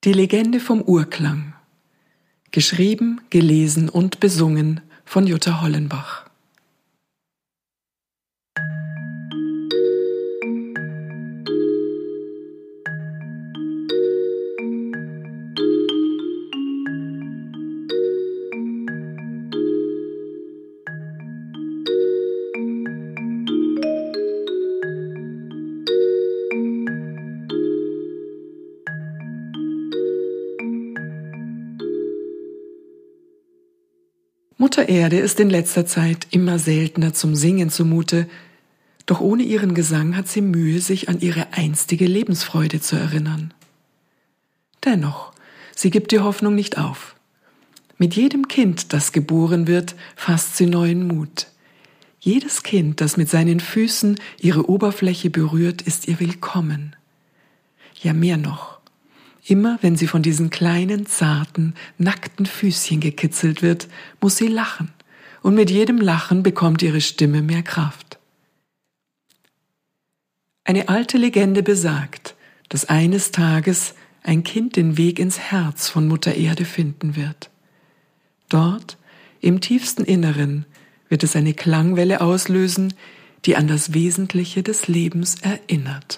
Die Legende vom Urklang. Geschrieben, gelesen und besungen von Jutta Hollenbach. Mutter Erde ist in letzter Zeit immer seltener zum Singen zumute, doch ohne ihren Gesang hat sie Mühe, sich an ihre einstige Lebensfreude zu erinnern. Dennoch, sie gibt die Hoffnung nicht auf. Mit jedem Kind, das geboren wird, fasst sie neuen Mut. Jedes Kind, das mit seinen Füßen ihre Oberfläche berührt, ist ihr willkommen. Ja, mehr noch. Immer wenn sie von diesen kleinen, zarten, nackten Füßchen gekitzelt wird, muss sie lachen, und mit jedem Lachen bekommt ihre Stimme mehr Kraft. Eine alte Legende besagt, dass eines Tages ein Kind den Weg ins Herz von Mutter Erde finden wird. Dort, im tiefsten Inneren, wird es eine Klangwelle auslösen, die an das Wesentliche des Lebens erinnert.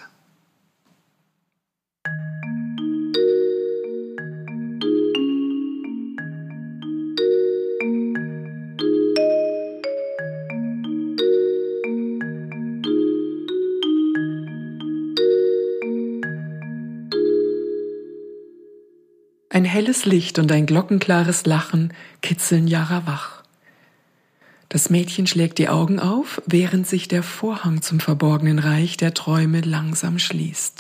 Ein helles Licht und ein glockenklares Lachen kitzeln Jara wach. Das Mädchen schlägt die Augen auf, während sich der Vorhang zum verborgenen Reich der Träume langsam schließt.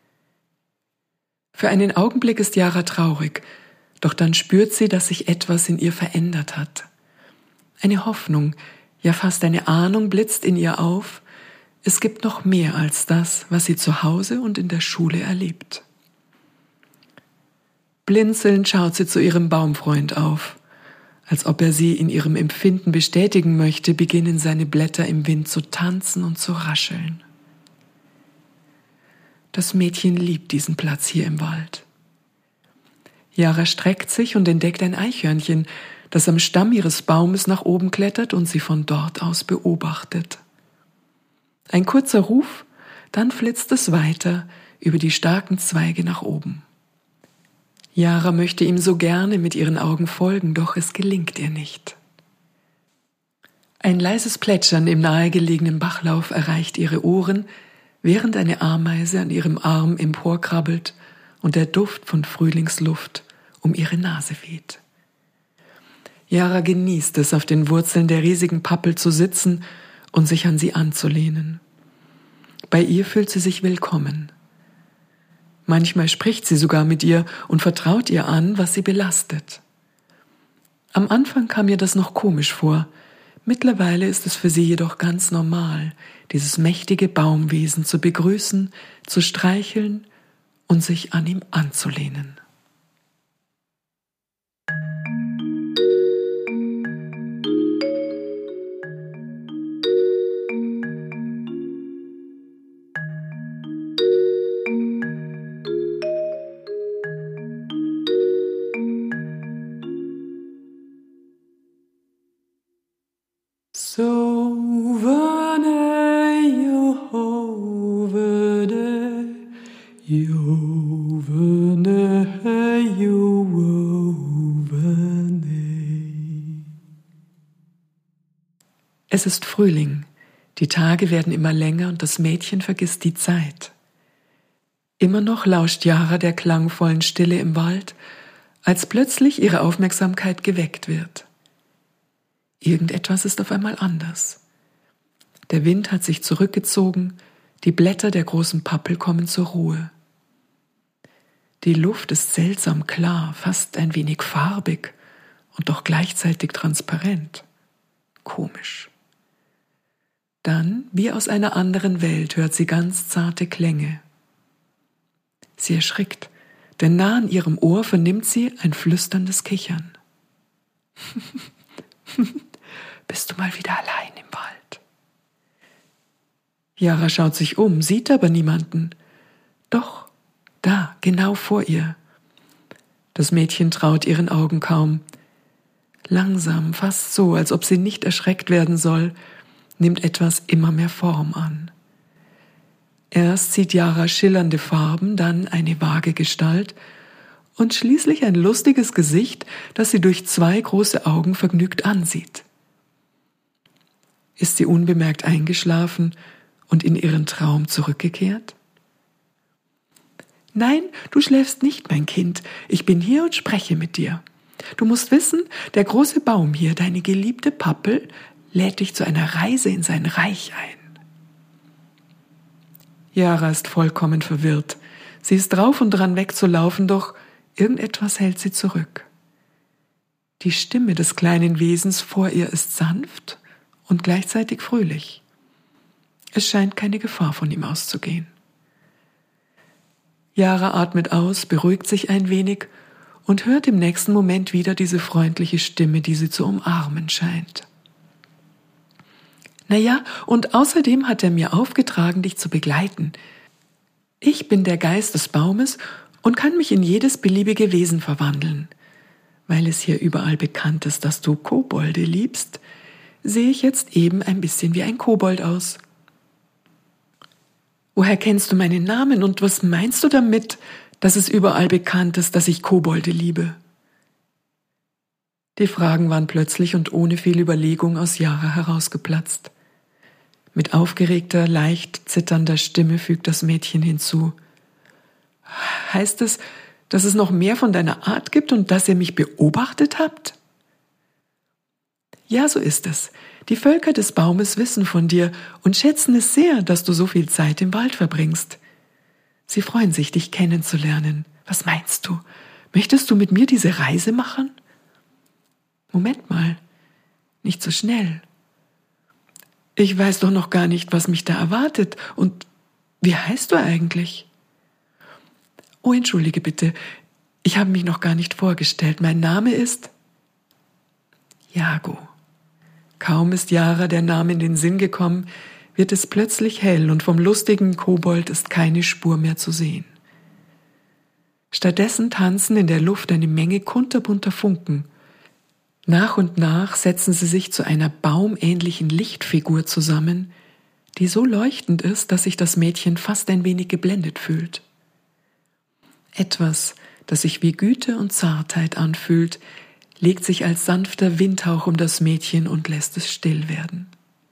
Für einen Augenblick ist Jara traurig, doch dann spürt sie, dass sich etwas in ihr verändert hat. Eine Hoffnung, ja fast eine Ahnung blitzt in ihr auf. Es gibt noch mehr als das, was sie zu Hause und in der Schule erlebt. Blinzelnd schaut sie zu ihrem Baumfreund auf. Als ob er sie in ihrem Empfinden bestätigen möchte, beginnen seine Blätter im Wind zu tanzen und zu rascheln. Das Mädchen liebt diesen Platz hier im Wald. Jara streckt sich und entdeckt ein Eichhörnchen, das am Stamm ihres Baumes nach oben klettert und sie von dort aus beobachtet. Ein kurzer Ruf, dann flitzt es weiter über die starken Zweige nach oben. Jara möchte ihm so gerne mit ihren Augen folgen, doch es gelingt ihr nicht. Ein leises Plätschern im nahegelegenen Bachlauf erreicht ihre Ohren, während eine Ameise an ihrem Arm emporkrabbelt und der Duft von Frühlingsluft um ihre Nase weht. Jara genießt es, auf den Wurzeln der riesigen Pappel zu sitzen und sich an sie anzulehnen. Bei ihr fühlt sie sich willkommen. Manchmal spricht sie sogar mit ihr und vertraut ihr an, was sie belastet. Am Anfang kam ihr das noch komisch vor. Mittlerweile ist es für sie jedoch ganz normal, dieses mächtige Baumwesen zu begrüßen, zu streicheln und sich an ihm anzulehnen. Sovene Jehovene, Jovene Jovene. Es ist Frühling, die Tage werden immer länger und das Mädchen vergisst die Zeit. Immer noch lauscht Jara der klangvollen Stille im Wald, als plötzlich ihre Aufmerksamkeit geweckt wird. Irgendetwas ist auf einmal anders. Der Wind hat sich zurückgezogen, die Blätter der großen Pappel kommen zur Ruhe. Die Luft ist seltsam klar, fast ein wenig farbig und doch gleichzeitig transparent. Komisch. Dann, wie aus einer anderen Welt, hört sie ganz zarte Klänge. Sie erschrickt, denn nah an ihrem Ohr vernimmt sie ein flüsterndes Kichern. Bist du mal wieder allein im Wald? Jara schaut sich um, sieht aber niemanden. Doch, da, genau vor ihr. Das Mädchen traut ihren Augen kaum. Langsam, fast so, als ob sie nicht erschreckt werden soll, nimmt etwas immer mehr Form an. Erst sieht Jara schillernde Farben, dann eine vage Gestalt und schließlich ein lustiges Gesicht, das sie durch 2 große Augen vergnügt ansieht. Ist sie unbemerkt eingeschlafen und in ihren Traum zurückgekehrt? Nein, du schläfst nicht, mein Kind. Ich bin hier und spreche mit dir. Du musst wissen, der große Baum hier, deine geliebte Pappel, lädt dich zu einer Reise in sein Reich ein. Jara ist vollkommen verwirrt. Sie ist drauf und dran wegzulaufen, doch irgendetwas hält sie zurück. Die Stimme des kleinen Wesens vor ihr ist sanft und gleichzeitig fröhlich. Es scheint keine Gefahr von ihm auszugehen. Jara atmet aus, beruhigt sich ein wenig und hört im nächsten Moment wieder diese freundliche Stimme, die sie zu umarmen scheint. Naja, und außerdem hat er mir aufgetragen, dich zu begleiten. Ich bin der Geist des Baumes und kann mich in jedes beliebige Wesen verwandeln. Weil es hier überall bekannt ist, dass du Kobolde liebst, sehe ich jetzt eben ein bisschen wie ein Kobold aus. Woher kennst du meinen Namen und was meinst du damit, dass es überall bekannt ist, dass ich Kobolde liebe? Die Fragen waren plötzlich und ohne viel Überlegung aus Jara herausgeplatzt. Mit aufgeregter, leicht zitternder Stimme fügt das Mädchen hinzu. Heißt es, dass es noch mehr von deiner Art gibt und dass ihr mich beobachtet habt? Ja, so ist es. Die Völker des Baumes wissen von dir und schätzen es sehr, dass du so viel Zeit im Wald verbringst. Sie freuen sich, dich kennenzulernen. Was meinst du? Möchtest du mit mir diese Reise machen? Moment mal, nicht so schnell. Ich weiß doch noch gar nicht, was mich da erwartet. Und wie heißt du eigentlich? Oh, entschuldige bitte, ich habe mich noch gar nicht vorgestellt. Mein Name ist Jago. Kaum ist Jara der Name in den Sinn gekommen, wird es plötzlich hell und vom lustigen Kobold ist keine Spur mehr zu sehen. Stattdessen tanzen in der Luft eine Menge kunterbunter Funken. Nach und nach setzen sie sich zu einer baumähnlichen Lichtfigur zusammen, die so leuchtend ist, dass sich das Mädchen fast ein wenig geblendet fühlt. Etwas, das sich wie Güte und Zartheit anfühlt, legt sich als sanfter Windhauch um das Mädchen und lässt es still werden.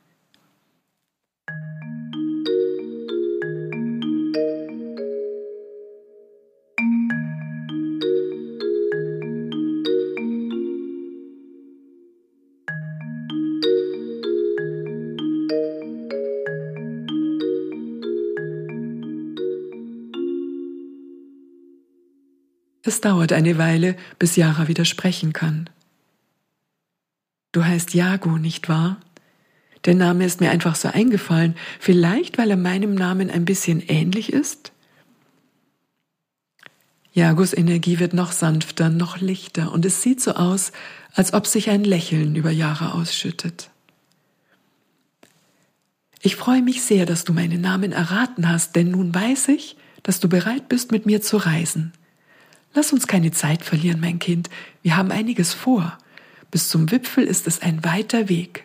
Es dauert eine Weile, bis Jara wieder sprechen kann. Du heißt Jago, nicht wahr? Der Name ist mir einfach so eingefallen, vielleicht weil er meinem Namen ein bisschen ähnlich ist? Jagos Energie wird noch sanfter, noch lichter und es sieht so aus, als ob sich ein Lächeln über Jara ausschüttet. Ich freue mich sehr, dass du meinen Namen erraten hast, denn nun weiß ich, dass du bereit bist, mit mir zu reisen. Lass uns keine Zeit verlieren, mein Kind. Wir haben einiges vor. Bis zum Wipfel ist es ein weiter Weg.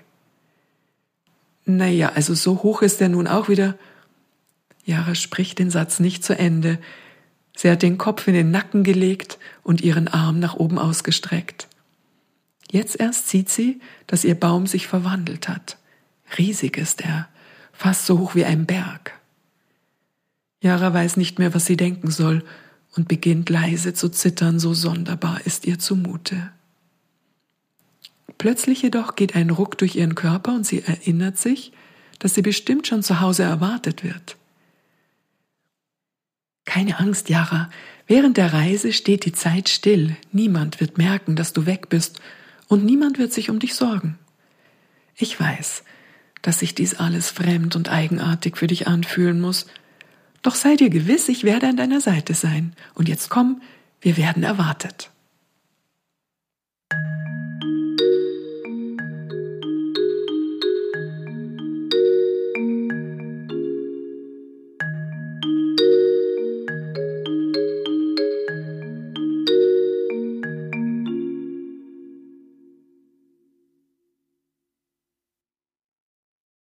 Naja, also so hoch ist er nun auch wieder. Jara spricht den Satz nicht zu Ende. Sie hat den Kopf in den Nacken gelegt und ihren Arm nach oben ausgestreckt. Jetzt erst sieht sie, dass ihr Baum sich verwandelt hat. Riesig ist er, fast so hoch wie ein Berg. Jara weiß nicht mehr, was sie denken soll, und beginnt leise zu zittern, so sonderbar ist ihr zumute. Plötzlich jedoch geht ein Ruck durch ihren Körper und sie erinnert sich, dass sie bestimmt schon zu Hause erwartet wird. Keine Angst, Jara, während der Reise steht die Zeit still, niemand wird merken, dass du weg bist und niemand wird sich um dich sorgen. Ich weiß, dass sich dies alles fremd und eigenartig für dich anfühlen muss, doch sei dir gewiss, ich werde an deiner Seite sein. Und jetzt komm, wir werden erwartet.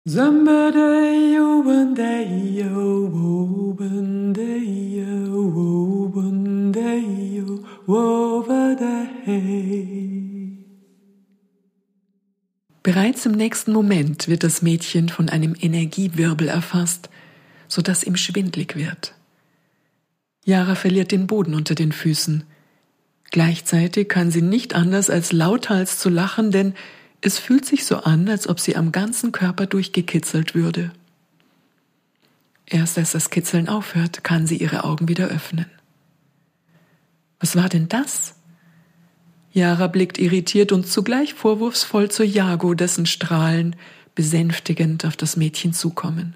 Zambadeyo, bandeyo, wobandeyo, wobandeyo, wobadey. Bereits im nächsten Moment wird das Mädchen von einem Energiewirbel erfasst, sodass ihm schwindlig wird. Yara verliert den Boden unter den Füßen. Gleichzeitig kann sie nicht anders als lauthals zu lachen, denn es fühlt sich so an, als ob sie am ganzen Körper durchgekitzelt würde. Erst als das Kitzeln aufhört, kann sie ihre Augen wieder öffnen. Was war denn das? Yara blickt irritiert und zugleich vorwurfsvoll zu Yago, dessen Strahlen besänftigend auf das Mädchen zukommen.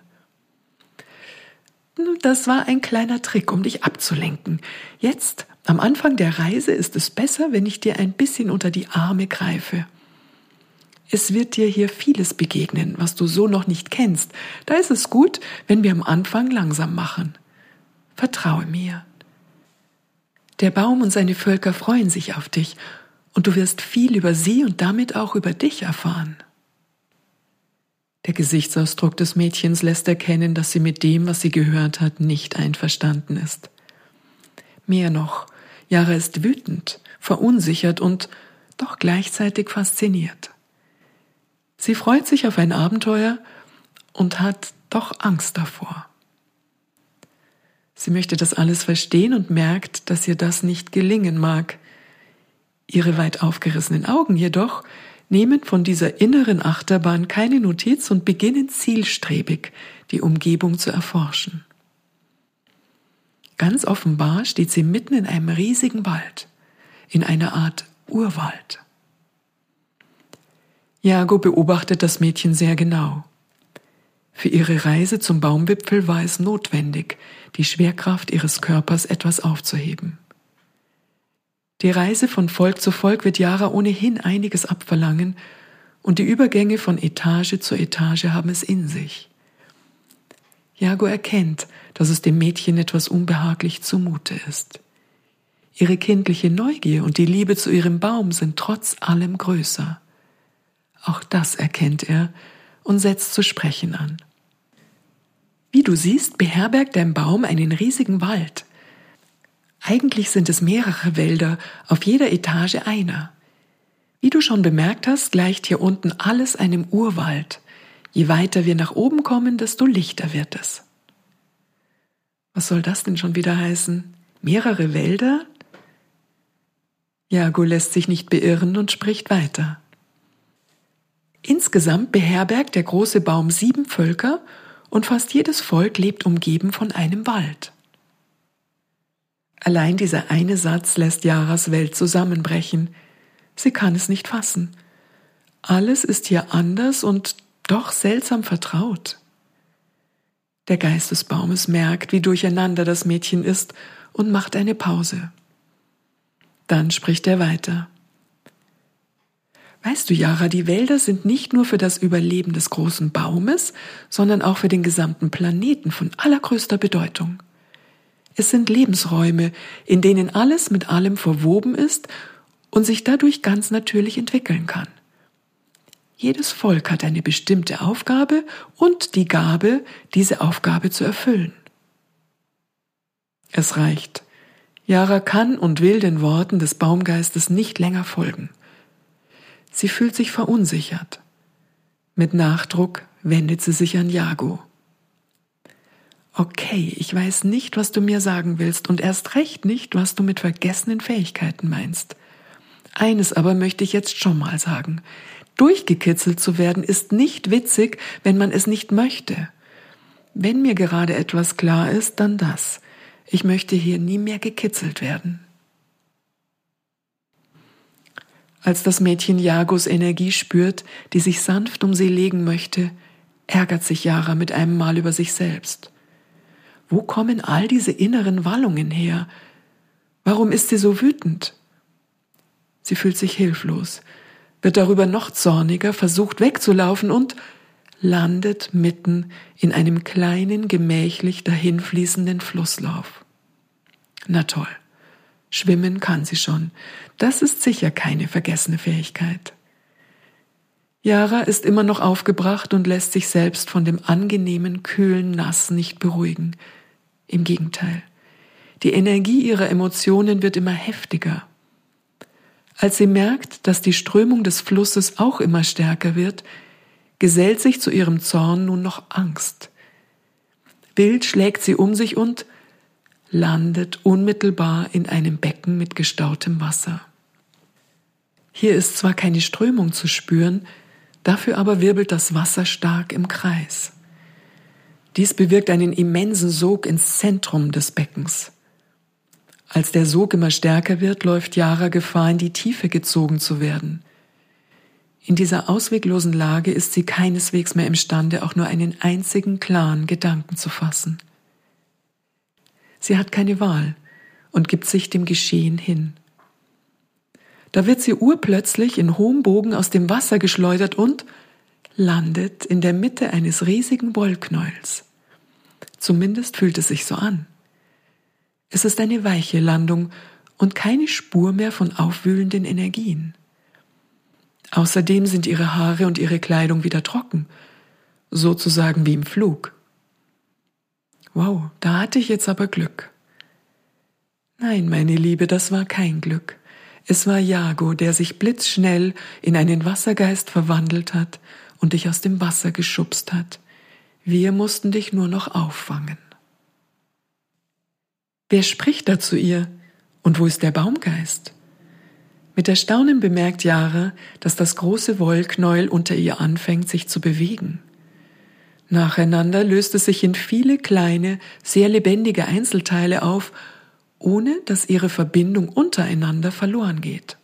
Das war ein kleiner Trick, um dich abzulenken. Jetzt, am Anfang der Reise, ist es besser, wenn ich dir ein bisschen unter die Arme greife. Es wird dir hier vieles begegnen, was du so noch nicht kennst. Da ist es gut, wenn wir am Anfang langsam machen. Vertraue mir. Der Baum und seine Völker freuen sich auf dich und du wirst viel über sie und damit auch über dich erfahren. Der Gesichtsausdruck des Mädchens lässt erkennen, dass sie mit dem, was sie gehört hat, nicht einverstanden ist. Mehr noch, Yara ist wütend, verunsichert und doch gleichzeitig fasziniert. Sie freut sich auf ein Abenteuer und hat doch Angst davor. Sie möchte das alles verstehen und merkt, dass ihr das nicht gelingen mag. Ihre weit aufgerissenen Augen jedoch nehmen von dieser inneren Achterbahn keine Notiz und beginnen zielstrebig, die Umgebung zu erforschen. Ganz offenbar steht sie mitten in einem riesigen Wald, in einer Art Urwald. Yago beobachtet das Mädchen sehr genau. Für ihre Reise zum Baumwipfel war es notwendig, die Schwerkraft ihres Körpers etwas aufzuheben. Die Reise von Volk zu Volk wird Yara ohnehin einiges abverlangen und die Übergänge von Etage zu Etage haben es in sich. Yago erkennt, dass es dem Mädchen etwas unbehaglich zumute ist. Ihre kindliche Neugier und die Liebe zu ihrem Baum sind trotz allem größer. Auch das erkennt er und setzt zu sprechen an. Wie du siehst, beherbergt dein Baum einen riesigen Wald. Eigentlich sind es mehrere Wälder, auf jeder Etage einer. Wie du schon bemerkt hast, gleicht hier unten alles einem Urwald. Je weiter wir nach oben kommen, desto lichter wird es. Was soll das denn schon wieder heißen? Mehrere Wälder? Yago lässt sich nicht beirren und spricht weiter. Insgesamt beherbergt der große Baum 7 Völker und fast jedes Volk lebt umgeben von einem Wald. Allein dieser eine Satz lässt Yaras Welt zusammenbrechen. Sie kann es nicht fassen. Alles ist hier anders und doch seltsam vertraut. Der Geist des Baumes merkt, wie durcheinander das Mädchen ist und macht eine Pause. Dann spricht er weiter. Weißt du, Yara, die Wälder sind nicht nur für das Überleben des großen Baumes, sondern auch für den gesamten Planeten von allergrößter Bedeutung. Es sind Lebensräume, in denen alles mit allem verwoben ist und sich dadurch ganz natürlich entwickeln kann. Jedes Volk hat eine bestimmte Aufgabe und die Gabe, diese Aufgabe zu erfüllen. Es reicht. Yara kann und will den Worten des Baumgeistes nicht länger folgen. Sie fühlt sich verunsichert. Mit Nachdruck wendet sie sich an Yago. Okay, ich weiß nicht, was du mir sagen willst und erst recht nicht, was du mit vergessenen Fähigkeiten meinst. Eines aber möchte ich jetzt schon mal sagen. Durchgekitzelt zu werden ist nicht witzig, wenn man es nicht möchte. Wenn mir gerade etwas klar ist, dann das. Ich möchte hier nie mehr gekitzelt werden. Als das Mädchen Yagos Energie spürt, die sich sanft um sie legen möchte, ärgert sich Yara mit einem Mal über sich selbst. Wo kommen all diese inneren Wallungen her? Warum ist sie so wütend? Sie fühlt sich hilflos, wird darüber noch zorniger, versucht wegzulaufen und landet mitten in einem kleinen, gemächlich dahinfließenden Flusslauf. Na toll, schwimmen kann sie schon. Das ist sicher keine vergessene Fähigkeit. Yara ist immer noch aufgebracht und lässt sich selbst von dem angenehmen, kühlen Nass nicht beruhigen. Im Gegenteil, die Energie ihrer Emotionen wird immer heftiger. Als sie merkt, dass die Strömung des Flusses auch immer stärker wird, gesellt sich zu ihrem Zorn nun noch Angst. Wild schlägt sie um sich und landet unmittelbar in einem Becken mit gestautem Wasser. Hier ist zwar keine Strömung zu spüren, dafür aber wirbelt das Wasser stark im Kreis. Dies bewirkt einen immensen Sog ins Zentrum des Beckens. Als der Sog immer stärker wird, läuft Yara Gefahr, in die Tiefe gezogen zu werden. In dieser ausweglosen Lage ist sie keineswegs mehr imstande, auch nur einen einzigen klaren Gedanken zu fassen. Sie hat keine Wahl und gibt sich dem Geschehen hin. Da wird sie urplötzlich in hohem Bogen aus dem Wasser geschleudert und landet in der Mitte eines riesigen Wollknäuels. Zumindest fühlt es sich so an. Es ist eine weiche Landung und keine Spur mehr von aufwühlenden Energien. Außerdem sind ihre Haare und ihre Kleidung wieder trocken, sozusagen wie im Flug. Wow, da hatte ich jetzt aber Glück. Nein, meine Liebe, das war kein Glück. Es war Yago, der sich blitzschnell in einen Wassergeist verwandelt hat und dich aus dem Wasser geschubst hat. Wir mussten dich nur noch auffangen. Wer spricht da zu ihr? Und wo ist der Baumgeist? Mit Erstaunen bemerkt Yara, dass das große Wollknäuel unter ihr anfängt, sich zu bewegen. Nacheinander löst es sich in viele kleine, sehr lebendige Einzelteile auf, ohne dass ihre Verbindung untereinander verloren geht.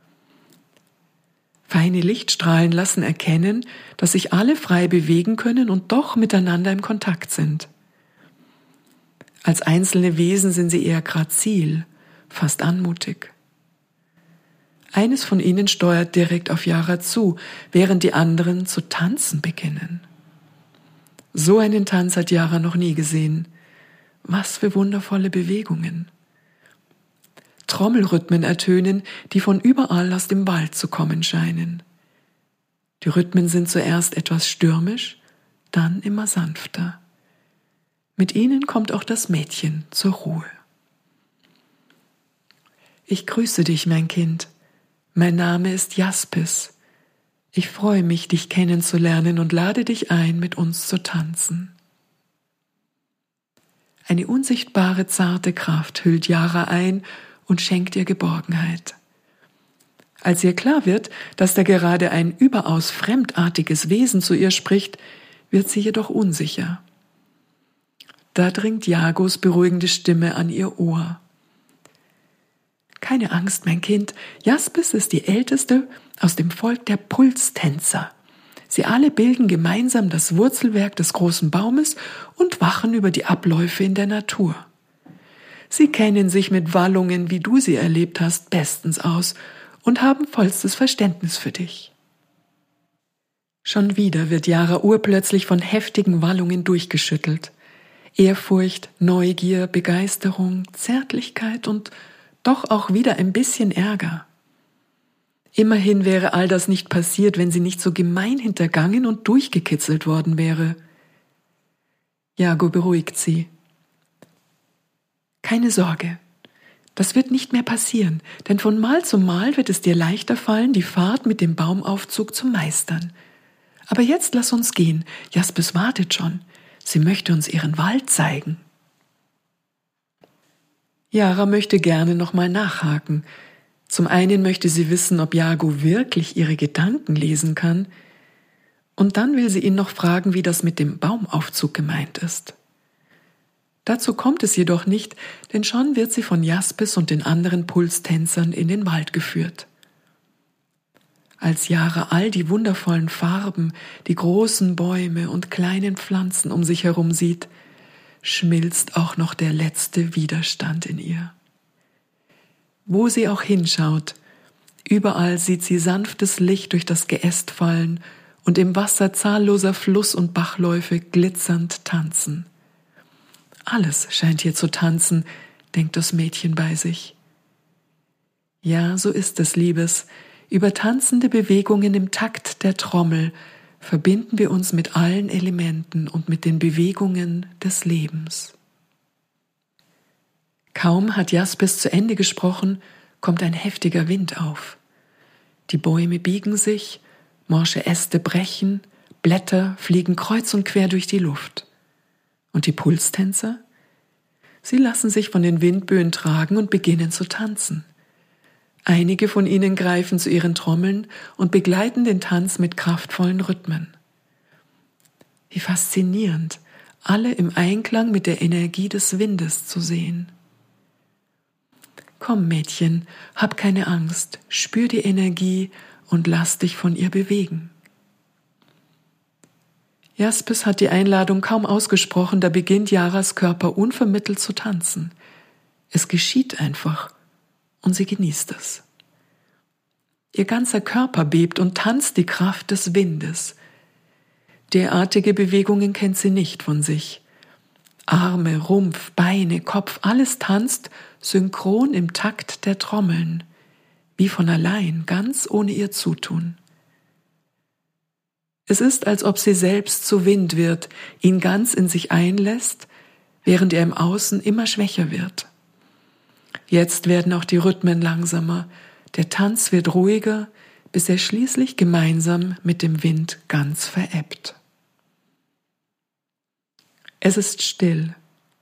Feine Lichtstrahlen lassen erkennen, dass sich alle frei bewegen können und doch miteinander im Kontakt sind. Als einzelne Wesen sind sie eher grazil, fast anmutig. Eines von ihnen steuert direkt auf Yara zu, während die anderen zu tanzen beginnen. So einen Tanz hat Yara noch nie gesehen. Was für wundervolle Bewegungen. Trommelrhythmen ertönen, die von überall aus dem Wald zu kommen scheinen. Die Rhythmen sind zuerst etwas stürmisch, dann immer sanfter. Mit ihnen kommt auch das Mädchen zur Ruhe. Ich grüße dich, mein Kind. Mein Name ist Jaspis. Ich freue mich, dich kennenzulernen und lade dich ein, mit uns zu tanzen. Eine unsichtbare, zarte Kraft hüllt Yara ein und schenkt ihr Geborgenheit. Als ihr klar wird, dass da gerade ein überaus fremdartiges Wesen zu ihr spricht, wird sie jedoch unsicher. Da dringt Yagos beruhigende Stimme an ihr Ohr. Keine Angst, mein Kind, Jaspis ist die älteste aus dem Volk der Pulstänzer. Sie alle bilden gemeinsam das Wurzelwerk des großen Baumes und wachen über die Abläufe in der Natur. Sie kennen sich mit Wallungen, wie du sie erlebt hast, bestens aus und haben vollstes Verständnis für dich. Schon wieder wird Yara urplötzlich von heftigen Wallungen durchgeschüttelt. Ehrfurcht, Neugier, Begeisterung, Zärtlichkeit und doch auch wieder ein bisschen Ärger. Immerhin wäre all das nicht passiert, wenn sie nicht so gemein hintergangen und durchgekitzelt worden wäre. Yago beruhigt sie. Keine Sorge, das wird nicht mehr passieren, denn von Mal zu Mal wird es dir leichter fallen, die Fahrt mit dem Baumaufzug zu meistern. Aber jetzt lass uns gehen, Jaspis wartet schon, sie möchte uns ihren Wald zeigen. Yara möchte gerne nochmal nachhaken. Zum einen möchte sie wissen, ob Yago wirklich ihre Gedanken lesen kann, und dann will sie ihn noch fragen, wie das mit dem Baumaufzug gemeint ist. Dazu kommt es jedoch nicht, denn schon wird sie von Jaspis und den anderen Pulstänzern in den Wald geführt. Als Yara all die wundervollen Farben, die großen Bäume und kleinen Pflanzen um sich herum sieht, schmilzt auch noch der letzte Widerstand in ihr. Wo sie auch hinschaut, überall sieht sie sanftes Licht durch das Geäst fallen und im Wasser zahlloser Fluss- und Bachläufe glitzernd tanzen. Alles scheint hier zu tanzen, denkt das Mädchen bei sich. Ja, so ist es, Liebes. Über tanzende Bewegungen im Takt der Trommel verbinden wir uns mit allen Elementen und mit den Bewegungen des Lebens. Kaum hat Jaspis zu Ende gesprochen, kommt ein heftiger Wind auf. Die Bäume biegen sich, morsche Äste brechen, Blätter fliegen kreuz und quer durch die Luft. Und die Pulstänzer? Sie lassen sich von den Windböen tragen und beginnen zu tanzen. Einige von ihnen greifen zu ihren Trommeln und begleiten den Tanz mit kraftvollen Rhythmen. Wie faszinierend, alle im Einklang mit der Energie des Windes zu sehen. Komm, Mädchen, hab keine Angst, spür die Energie und lass dich von ihr bewegen. Jaspis hat die Einladung kaum ausgesprochen, da beginnt Yaras Körper unvermittelt zu tanzen. Es geschieht einfach und sie genießt es. Ihr ganzer Körper bebt und tanzt die Kraft des Windes. Derartige Bewegungen kennt sie nicht von sich. Arme, Rumpf, Beine, Kopf, alles tanzt synchron im Takt der Trommeln, wie von allein, ganz ohne ihr Zutun. Es ist, als ob sie selbst zu Wind wird, ihn ganz in sich einlässt, während er im Außen immer schwächer wird. Jetzt werden auch die Rhythmen langsamer, der Tanz wird ruhiger, bis er schließlich gemeinsam mit dem Wind ganz verebbt. Es ist still.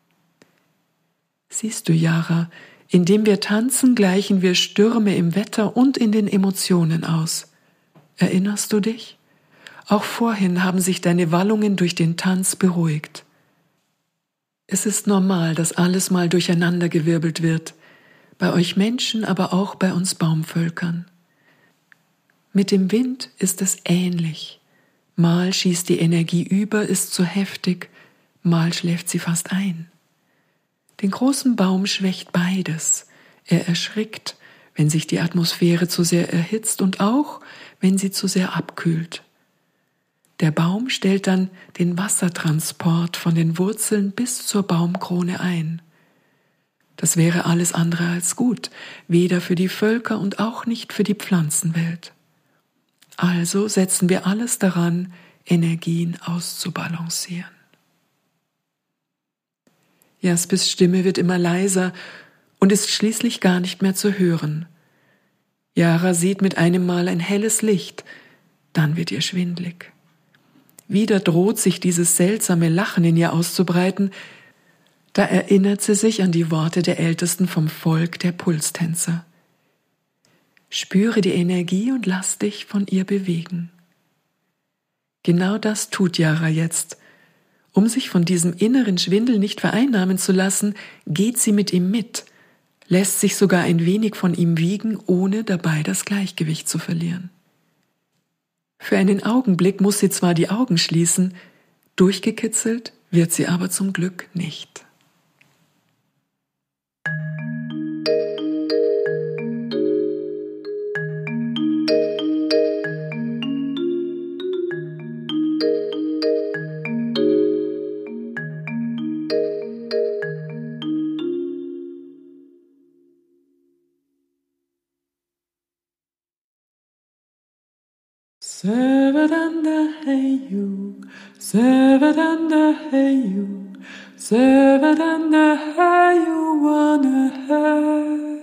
Siehst du, Yara, indem wir tanzen, gleichen wir Stürme im Wetter und in den Emotionen aus. Erinnerst du dich? Auch vorhin haben sich deine Wallungen durch den Tanz beruhigt. Es ist normal, dass alles mal durcheinandergewirbelt wird, bei euch Menschen, aber auch bei uns Baumvölkern. Mit dem Wind ist es ähnlich. Mal schießt die Energie über, ist zu heftig, mal schläft sie fast ein. Den großen Baum schwächt beides. Er erschrickt, wenn sich die Atmosphäre zu sehr erhitzt und auch, wenn sie zu sehr abkühlt. Der Baum stellt dann den Wassertransport von den Wurzeln bis zur Baumkrone ein. Das wäre alles andere als gut, weder für die Völker und auch nicht für die Pflanzenwelt. Also setzen wir alles daran, Energien auszubalancieren. Jaspis Stimme wird immer leiser und ist schließlich gar nicht mehr zu hören. Yara sieht mit einem Mal ein helles Licht, dann wird ihr schwindlig. Wieder droht sich dieses seltsame Lachen in ihr auszubreiten, da erinnert sie sich an die Worte der Ältesten vom Volk der Pulstänzer. Spüre die Energie und lass dich von ihr bewegen. Genau das tut Yara jetzt. Um sich von diesem inneren Schwindel nicht vereinnahmen zu lassen, geht sie mit ihm mit, lässt sich sogar ein wenig von ihm wiegen, ohne dabei das Gleichgewicht zu verlieren. Für einen Augenblick muss sie zwar die Augen schließen, durchgekitzelt wird sie aber zum Glück nicht. Sevadanda hey you, Sevadanda hey you, Sevadanda hey you wanna hey.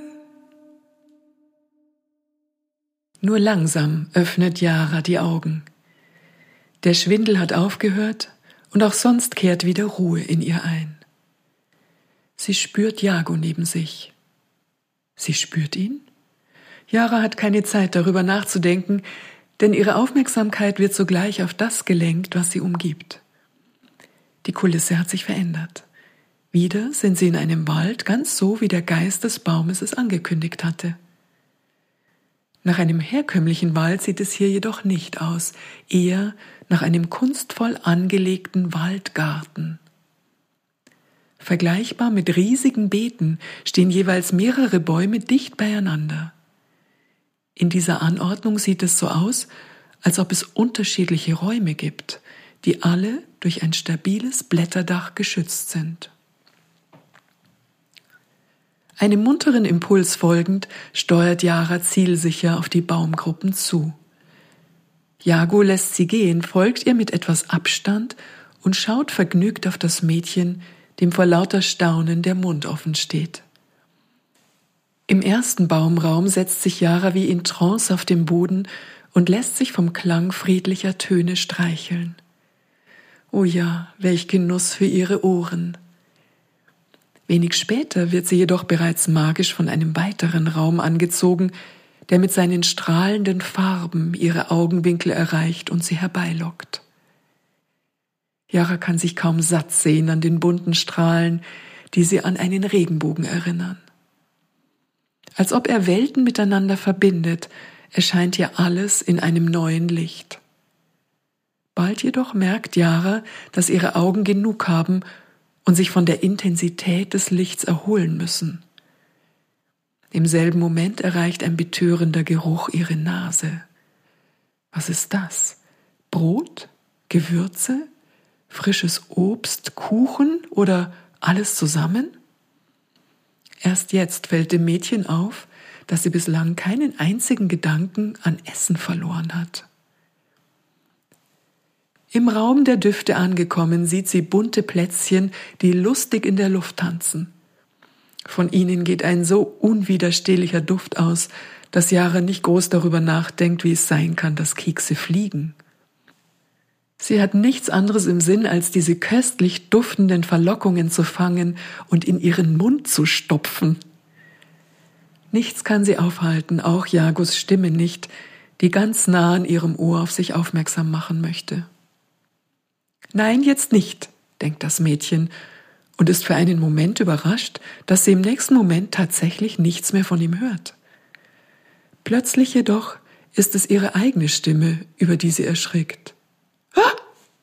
Nur langsam öffnet Yara die Augen. Der Schwindel hat aufgehört und auch sonst kehrt wieder Ruhe in ihr ein. Sie spürt Yago neben sich. Sie spürt ihn? Yara hat keine Zeit, darüber nachzudenken, denn ihre Aufmerksamkeit wird sogleich auf das gelenkt, was sie umgibt. Die Kulisse hat sich verändert. Wieder sind sie in einem Wald, ganz so, wie der Geist des Baumes es angekündigt hatte. Nach einem herkömmlichen Wald sieht es hier jedoch nicht aus, eher nach einem kunstvoll angelegten Waldgarten. Vergleichbar mit riesigen Beeten stehen jeweils mehrere Bäume dicht beieinander. In dieser Anordnung sieht es so aus, als ob es unterschiedliche Räume gibt, die alle durch ein stabiles Blätterdach geschützt sind. Einem munteren Impuls folgend steuert Yara zielsicher auf die Baumgruppen zu. Jago lässt sie gehen, folgt ihr mit etwas Abstand und schaut vergnügt auf das Mädchen, dem vor lauter Staunen der Mund offen steht. Im ersten Baumraum setzt sich Yara wie in Trance auf dem Boden und lässt sich vom Klang friedlicher Töne streicheln. Oh ja, welch Genuss für ihre Ohren! Wenig später wird sie jedoch bereits magisch von einem weiteren Raum angezogen, der mit seinen strahlenden Farben ihre Augenwinkel erreicht und sie herbeilockt. Yara kann sich kaum satt sehen an den bunten Strahlen, die sie an einen Regenbogen erinnern. Als ob er Welten miteinander verbindet, erscheint ihr alles in einem neuen Licht. Bald jedoch merkt Yara, dass ihre Augen genug haben und sich von der Intensität des Lichts erholen müssen. Im selben Moment erreicht ein betörender Geruch ihre Nase. Was ist das? Brot? Gewürze? Frisches Obst? Kuchen? Oder alles zusammen? Erst jetzt fällt dem Mädchen auf, dass sie bislang keinen einzigen Gedanken an Essen verloren hat. Im Raum der Düfte angekommen, sieht sie bunte Plätzchen, die lustig in der Luft tanzen. Von ihnen geht ein so unwiderstehlicher Duft aus, dass Yara nicht groß darüber nachdenkt, wie es sein kann, dass Kekse fliegen. Sie hat nichts anderes im Sinn, als diese köstlich duftenden Verlockungen zu fangen und in ihren Mund zu stopfen. Nichts kann sie aufhalten, auch Jagos Stimme nicht, die ganz nah an ihrem Ohr auf sich aufmerksam machen möchte. Nein, jetzt nicht, denkt das Mädchen und ist für einen Moment überrascht, dass sie im nächsten Moment tatsächlich nichts mehr von ihm hört. Plötzlich jedoch ist es ihre eigene Stimme, über die sie erschrickt. Ah!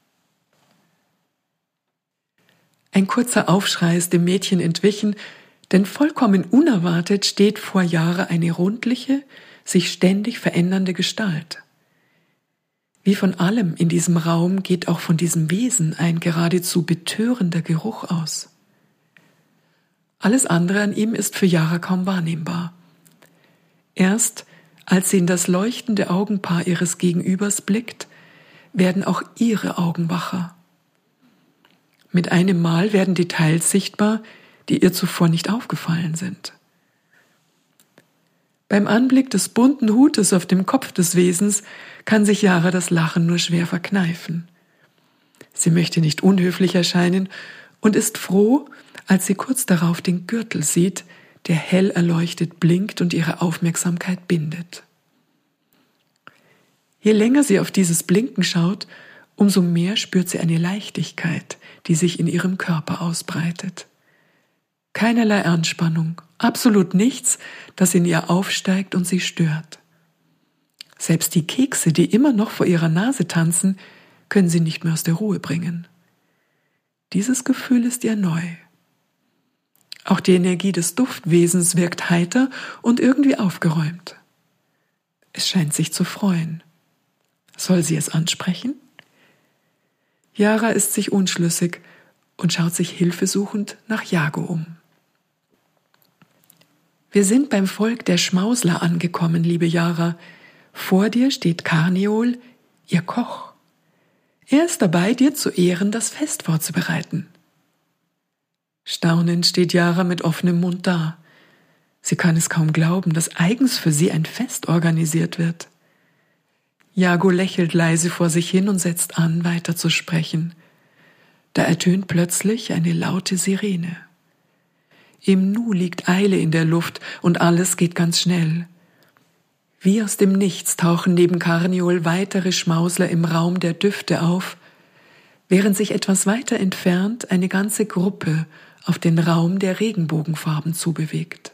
Ein kurzer Aufschrei ist dem Mädchen entwichen, denn vollkommen unerwartet steht vor Yara eine rundliche, sich ständig verändernde Gestalt. Wie von allem in diesem Raum geht auch von diesem Wesen ein geradezu betörender Geruch aus. Alles andere an ihm ist für Yara kaum wahrnehmbar. Erst als sie in das leuchtende Augenpaar ihres Gegenübers blickt, werden auch ihre Augen wacher. Mit einem Mal werden Details sichtbar, die ihr zuvor nicht aufgefallen sind. Beim Anblick des bunten Hutes auf dem Kopf des Wesens kann sich Yara das Lachen nur schwer verkneifen. Sie möchte nicht unhöflich erscheinen und ist froh, als sie kurz darauf den Gürtel sieht, der hell erleuchtet blinkt und ihre Aufmerksamkeit bindet. Je länger sie auf dieses Blinken schaut, umso mehr spürt sie eine Leichtigkeit, die sich in ihrem Körper ausbreitet. Keinerlei Anspannung, absolut nichts, das in ihr aufsteigt und sie stört. Selbst die Kekse, die immer noch vor ihrer Nase tanzen, können sie nicht mehr aus der Ruhe bringen. Dieses Gefühl ist ihr neu. Auch die Energie des Duftwesens wirkt heiter und irgendwie aufgeräumt. Es scheint sich zu freuen. Soll sie es ansprechen? Yara ist sich unschlüssig und schaut sich hilfesuchend nach Jago um. Wir sind beim Volk der Schmausler angekommen, liebe Yara. Vor dir steht Karneol, ihr Koch. Er ist dabei, dir zu Ehren das Fest vorzubereiten. Staunend steht Yara mit offenem Mund da. Sie kann es kaum glauben, dass eigens für sie ein Fest organisiert wird. Jago lächelt leise vor sich hin und setzt an, weiter zu sprechen. Da ertönt plötzlich eine laute Sirene. Im Nu liegt Eile in der Luft und alles geht ganz schnell. Wie aus dem Nichts tauchen neben Karneol weitere Schmausler im Raum der Düfte auf, während sich etwas weiter entfernt eine ganze Gruppe auf den Raum der Regenbogenfarben zubewegt.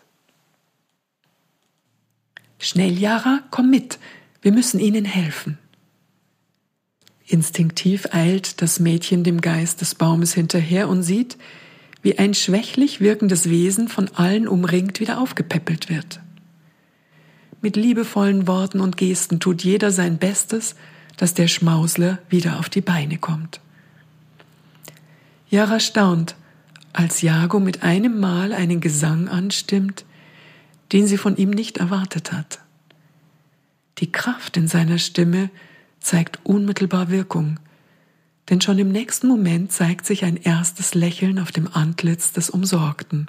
Schnell, Yara, komm mit, wir müssen ihnen helfen. Instinktiv eilt das Mädchen dem Geist des Baumes hinterher und sieht, wie ein schwächlich wirkendes Wesen von allen umringt wieder aufgepäppelt wird. Mit liebevollen Worten und Gesten tut jeder sein Bestes, dass der Schmausler wieder auf die Beine kommt. Yara staunt, als Jago mit einem Mal einen Gesang anstimmt, den sie von ihm nicht erwartet hat. Die Kraft in seiner Stimme zeigt unmittelbar Wirkung, denn schon im nächsten Moment zeigt sich ein erstes Lächeln auf dem Antlitz des Umsorgten.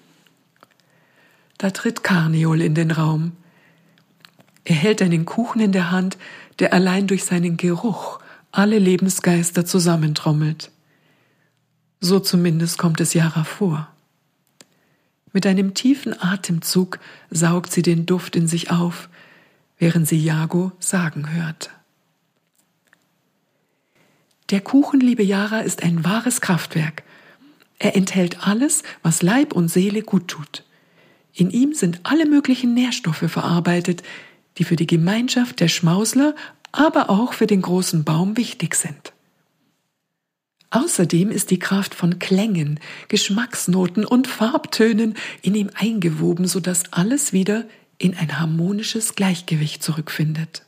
Da tritt Karneol in den Raum. Er hält einen Kuchen in der Hand, der allein durch seinen Geruch alle Lebensgeister zusammentrommelt. So zumindest kommt es Yara vor. Mit einem tiefen Atemzug saugt sie den Duft in sich auf, während sie Jago sagen hört. Der Kuchen, liebe Yara, ist ein wahres Kraftwerk. Er enthält alles, was Leib und Seele gut tut. In ihm sind alle möglichen Nährstoffe verarbeitet, die für die Gemeinschaft der Schmausler, aber auch für den großen Baum wichtig sind. Außerdem ist die Kraft von Klängen, Geschmacksnoten und Farbtönen in ihm eingewoben, sodass alles wieder in ein harmonisches Gleichgewicht zurückfindet.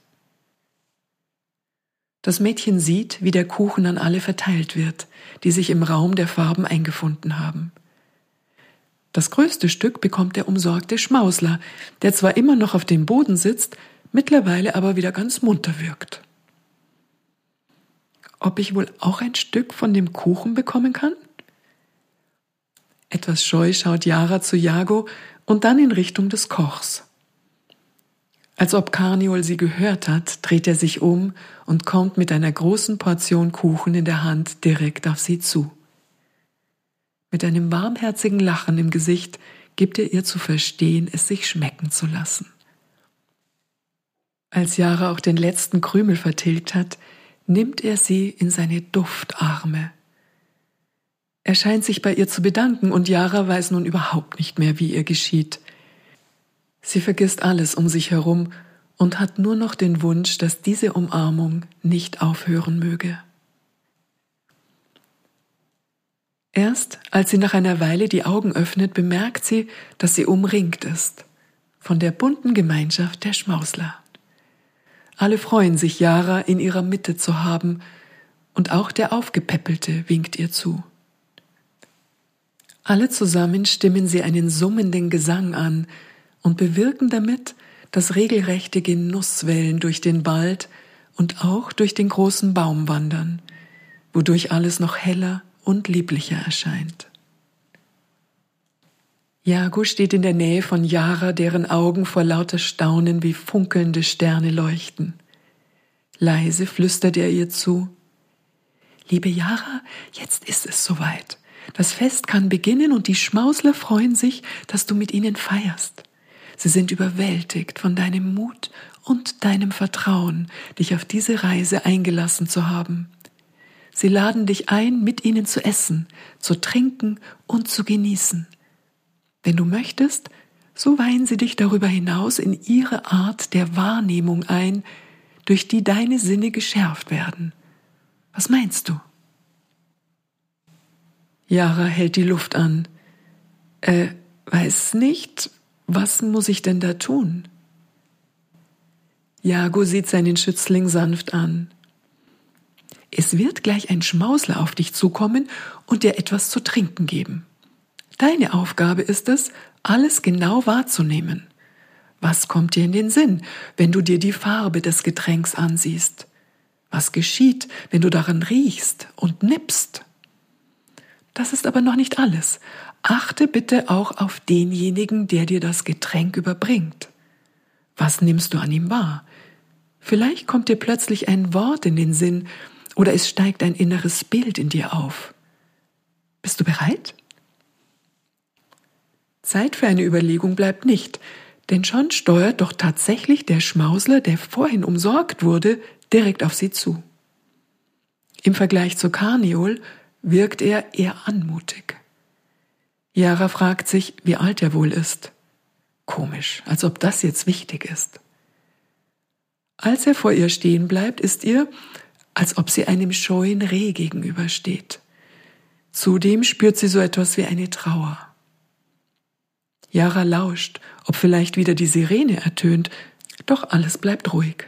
Das Mädchen sieht, wie der Kuchen an alle verteilt wird, die sich im Raum der Farben eingefunden haben. Das größte Stück bekommt der umsorgte Schmausler, der zwar immer noch auf dem Boden sitzt, mittlerweile aber wieder ganz munter wirkt. Ob ich wohl auch ein Stück von dem Kuchen bekommen kann? Etwas scheu schaut Yara zu Jago und dann in Richtung des Kochs. Als ob Karneol sie gehört hat, dreht er sich um und kommt mit einer großen Portion Kuchen in der Hand direkt auf sie zu. Mit einem warmherzigen Lachen im Gesicht gibt er ihr zu verstehen, es sich schmecken zu lassen. Als Yara auch den letzten Krümel vertilgt hat, nimmt er sie in seine Duftarme. Er scheint sich bei ihr zu bedanken und Yara weiß nun überhaupt nicht mehr, wie ihr geschieht. Sie vergisst alles um sich herum und hat nur noch den Wunsch, dass diese Umarmung nicht aufhören möge. Erst als sie nach einer Weile die Augen öffnet, bemerkt sie, dass sie umringt ist von der bunten Gemeinschaft der Schmausler. Alle freuen sich, Yara in ihrer Mitte zu haben, und auch der Aufgepeppelte winkt ihr zu. Alle zusammen stimmen sie einen summenden Gesang an und bewirken damit, dass regelrechte Genusswellen durch den Wald und auch durch den großen Baum wandern, wodurch alles noch heller und lieblicher erscheint. Jago steht in der Nähe von Yara, deren Augen vor lauter Staunen wie funkelnde Sterne leuchten. Leise flüstert er ihr zu: »Liebe Yara, jetzt ist es soweit. Das Fest kann beginnen und die Schmausler freuen sich, dass du mit ihnen feierst. Sie sind überwältigt von deinem Mut und deinem Vertrauen, dich auf diese Reise eingelassen zu haben. Sie laden dich ein, mit ihnen zu essen, zu trinken und zu genießen. Wenn du möchtest, so weihen sie dich darüber hinaus in ihre Art der Wahrnehmung ein, durch die deine Sinne geschärft werden. Was meinst du?« Yara hält die Luft an. Weiß nicht, was muss ich denn da tun? Jago sieht seinen Schützling sanft an. Es wird gleich ein Schmausler auf dich zukommen und dir etwas zu trinken geben. Deine Aufgabe ist es, alles genau wahrzunehmen. Was kommt dir in den Sinn, wenn du dir die Farbe des Getränks ansiehst? Was geschieht, wenn du daran riechst und nippst? Das ist aber noch nicht alles. Achte bitte auch auf denjenigen, der dir das Getränk überbringt. Was nimmst du an ihm wahr? Vielleicht kommt dir plötzlich ein Wort in den Sinn, oder es steigt ein inneres Bild in dir auf. Bist du bereit? Zeit für eine Überlegung bleibt nicht, denn schon steuert doch tatsächlich der Schmausler, der vorhin umsorgt wurde, direkt auf sie zu. Im Vergleich zu Karneol wirkt er eher anmutig. Yara fragt sich, wie alt er wohl ist. Komisch, als ob das jetzt wichtig ist. Als er vor ihr stehen bleibt, ist ihr, als ob sie einem scheuen Reh gegenübersteht. Zudem spürt sie so etwas wie eine Trauer. Yara lauscht, ob vielleicht wieder die Sirene ertönt, doch alles bleibt ruhig.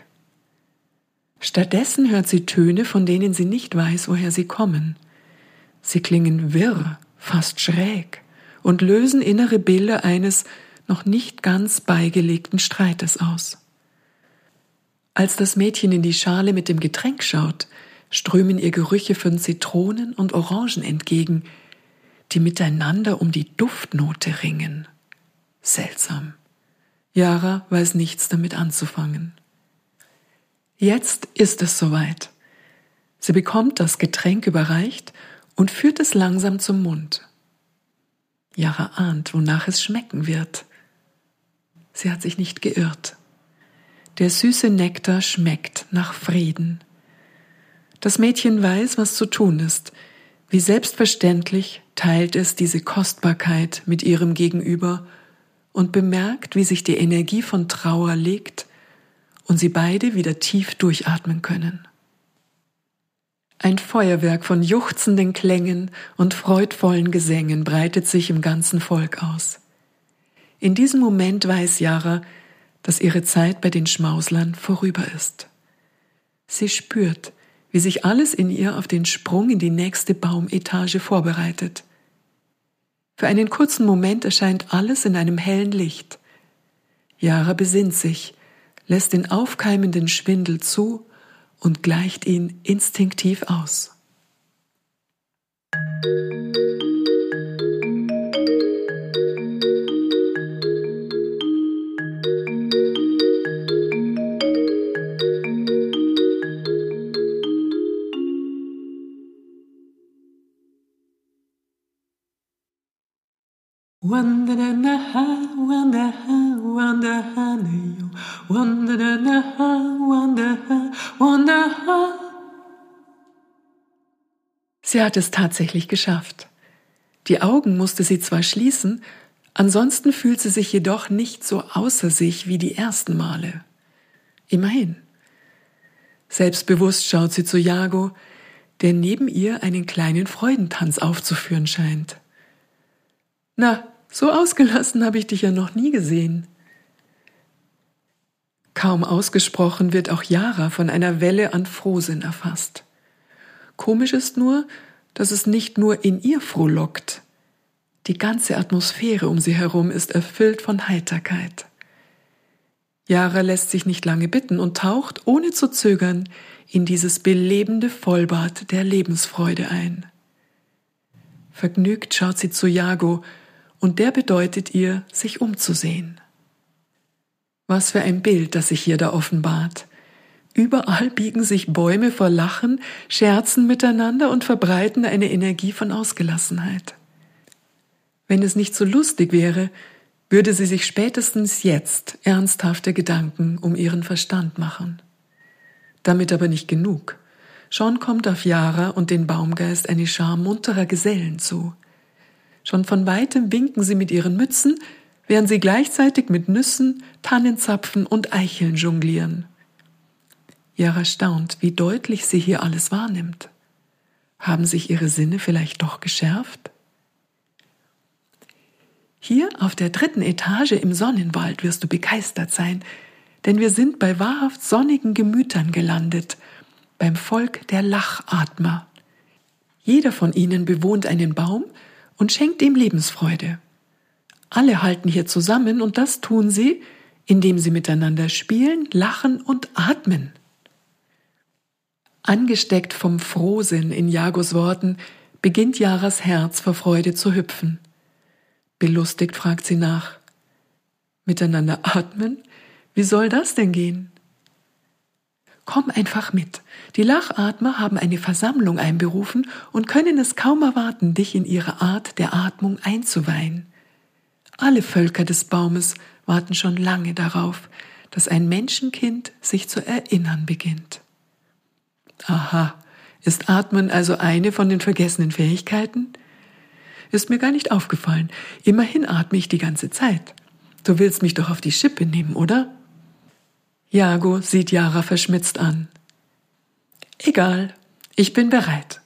Stattdessen hört sie Töne, von denen sie nicht weiß, woher sie kommen. Sie klingen wirr, fast schräg, und lösen innere Bilder eines noch nicht ganz beigelegten Streites aus. Als das Mädchen in die Schale mit dem Getränk schaut, strömen ihr Gerüche von Zitronen und Orangen entgegen, die miteinander um die Duftnote ringen. Seltsam. Yara weiß nichts damit anzufangen. Jetzt ist es soweit. Sie bekommt das Getränk überreicht und führt es langsam zum Mund. Yara ahnt, wonach es schmecken wird. Sie hat sich nicht geirrt. Der süße Nektar schmeckt nach Frieden. Das Mädchen weiß, was zu tun ist. Wie selbstverständlich teilt es diese Kostbarkeit mit ihrem Gegenüber und bemerkt, wie sich die Energie von Trauer legt und sie beide wieder tief durchatmen können. Ein Feuerwerk von juchzenden Klängen und freudvollen Gesängen breitet sich im ganzen Volk aus. In diesem Moment weiß Yara, dass ihre Zeit bei den Schmauslern vorüber ist. Sie spürt, wie sich alles in ihr auf den Sprung in die nächste Baumetage vorbereitet. Für einen kurzen Moment erscheint alles in einem hellen Licht. Yara besinnt sich, lässt den aufkeimenden Schwindel zu und gleicht ihn instinktiv aus. Sie hat es tatsächlich geschafft. Die Augen musste sie zwar schließen, ansonsten fühlt sie sich jedoch nicht so außer sich wie die ersten Male. Immerhin. Selbstbewusst schaut sie zu Yago, der neben ihr einen kleinen Freudentanz aufzuführen scheint. »Na, so ausgelassen habe ich dich ja noch nie gesehen.« Kaum ausgesprochen wird auch Yara von einer Welle an Frohsinn erfasst. Komisch ist nur, dass es nicht nur in ihr frohlockt. Die ganze Atmosphäre um sie herum ist erfüllt von Heiterkeit. Yara lässt sich nicht lange bitten und taucht, ohne zu zögern, in dieses belebende Vollbad der Lebensfreude ein. Vergnügt schaut sie zu Yago, und der bedeutet ihr, sich umzusehen. Was für ein Bild, das sich hier da offenbart. Überall biegen sich Bäume vor Lachen, scherzen miteinander und verbreiten eine Energie von Ausgelassenheit. Wenn es nicht so lustig wäre, würde sie sich spätestens jetzt ernsthafte Gedanken um ihren Verstand machen. Damit aber nicht genug. Schon kommt auf Yara und den Baumgeist eine Schar munterer Gesellen zu. Schon von weitem winken sie mit ihren Mützen, während sie gleichzeitig mit Nüssen, Tannenzapfen und Eicheln jonglieren. Yara staunt, wie deutlich sie hier alles wahrnimmt. Haben sich ihre Sinne vielleicht doch geschärft? Hier auf der 3. Etage im Sonnenwald wirst du begeistert sein, denn wir sind bei wahrhaft sonnigen Gemütern gelandet, beim Volk der Lachatmer. Jeder von ihnen bewohnt einen Baum und schenkt ihm Lebensfreude. Alle halten hier zusammen und das tun sie, indem sie miteinander spielen, lachen und atmen. Angesteckt vom Frohsinn in Yagos Worten beginnt Yaras Herz vor Freude zu hüpfen. Belustigt fragt sie nach. Miteinander atmen? Wie soll das denn gehen? Komm einfach mit. Die Lachatmer haben eine Versammlung einberufen und können es kaum erwarten, dich in ihre Art der Atmung einzuweihen. Alle Völker des Baumes warten schon lange darauf, dass ein Menschenkind sich zu erinnern beginnt. Aha, ist Atmen also eine von den vergessenen Fähigkeiten? Ist mir gar nicht aufgefallen. Immerhin atme ich die ganze Zeit. Du willst mich doch auf die Schippe nehmen, oder? Yago sieht Yara verschmitzt an. Egal, ich bin bereit.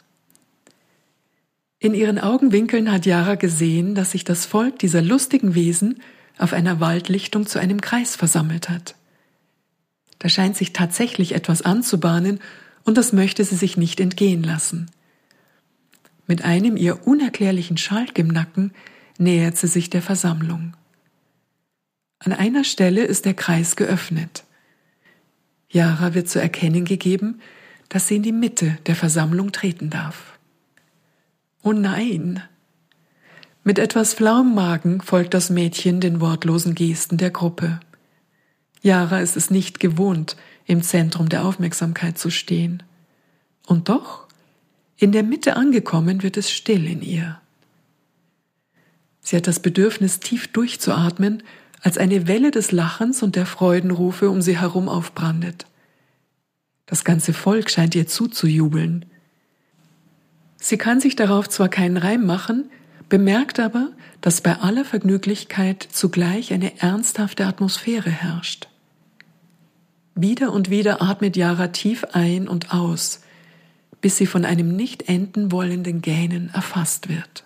In ihren Augenwinkeln hat Yara gesehen, dass sich das Volk dieser lustigen Wesen auf einer Waldlichtung zu einem Kreis versammelt hat. Da scheint sich tatsächlich etwas anzubahnen und das möchte sie sich nicht entgehen lassen. Mit einem ihr unerklärlichen Schalk im Nacken nähert sie sich der Versammlung. An einer Stelle ist der Kreis geöffnet. Jara wird zu erkennen gegeben, dass sie in die Mitte der Versammlung treten darf. Oh nein! Mit etwas flauem Magen folgt das Mädchen den wortlosen Gesten der Gruppe. Jara ist es nicht gewohnt, im Zentrum der Aufmerksamkeit zu stehen. Und doch, in der Mitte angekommen, wird es still in ihr. Sie hat das Bedürfnis, tief durchzuatmen, als eine Welle des Lachens und der Freudenrufe um sie herum aufbrandet. Das ganze Volk scheint ihr zuzujubeln. Sie kann sich darauf zwar keinen Reim machen, bemerkt aber, dass bei aller Vergnüglichkeit zugleich eine ernsthafte Atmosphäre herrscht. Wieder und wieder atmet Jara tief ein und aus, bis sie von einem nicht enden wollenden Gähnen erfasst wird.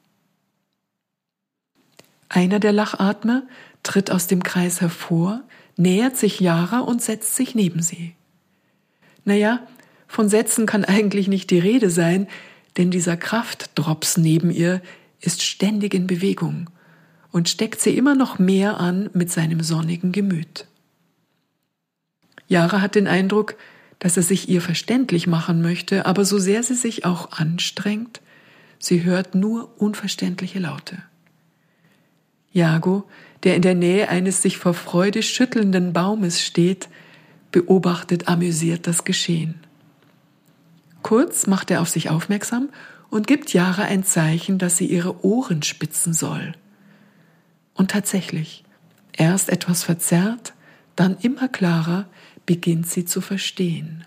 Einer der Lachatmer tritt aus dem Kreis hervor, nähert sich Jara und setzt sich neben sie. Naja, von Setzen kann eigentlich nicht die Rede sein, denn dieser Kraftdrops neben ihr ist ständig in Bewegung und steckt sie immer noch mehr an mit seinem sonnigen Gemüt. Jara hat den Eindruck, dass er sich ihr verständlich machen möchte, aber so sehr sie sich auch anstrengt, sie hört nur unverständliche Laute. Jago, der in der Nähe eines sich vor Freude schüttelnden Baumes steht, beobachtet amüsiert das Geschehen. Kurz macht er auf sich aufmerksam und gibt Jara ein Zeichen, dass sie ihre Ohren spitzen soll. Und tatsächlich, erst etwas verzerrt, dann immer klarer, beginnt sie zu verstehen.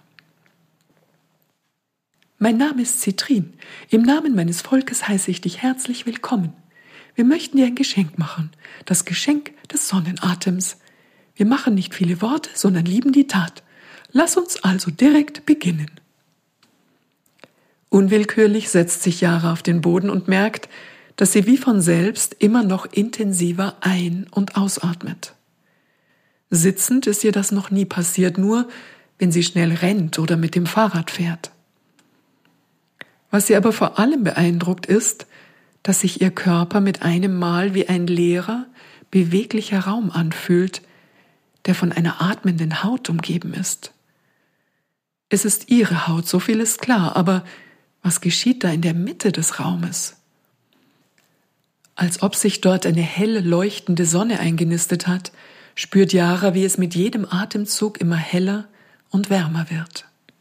Mein Name ist Citrin. Im Namen meines Volkes heiße ich dich herzlich willkommen. Wir möchten dir ein Geschenk machen, das Geschenk des Sonnenatems. Wir machen nicht viele Worte, sondern lieben die Tat. Lass uns also direkt beginnen. Unwillkürlich setzt sich Jara auf den Boden und merkt, dass sie wie von selbst immer noch intensiver ein- und ausatmet. Sitzend ist ihr das noch nie passiert, nur wenn sie schnell rennt oder mit dem Fahrrad fährt. Was sie aber vor allem beeindruckt ist, dass sich ihr Körper mit einem Mal wie ein leerer, beweglicher Raum anfühlt, der von einer atmenden Haut umgeben ist. Es ist ihre Haut, so viel ist klar, aber was geschieht da in der Mitte des Raumes? Als ob sich dort eine hell leuchtende Sonne eingenistet hat, spürt Jara, wie es mit jedem Atemzug immer heller und wärmer wird.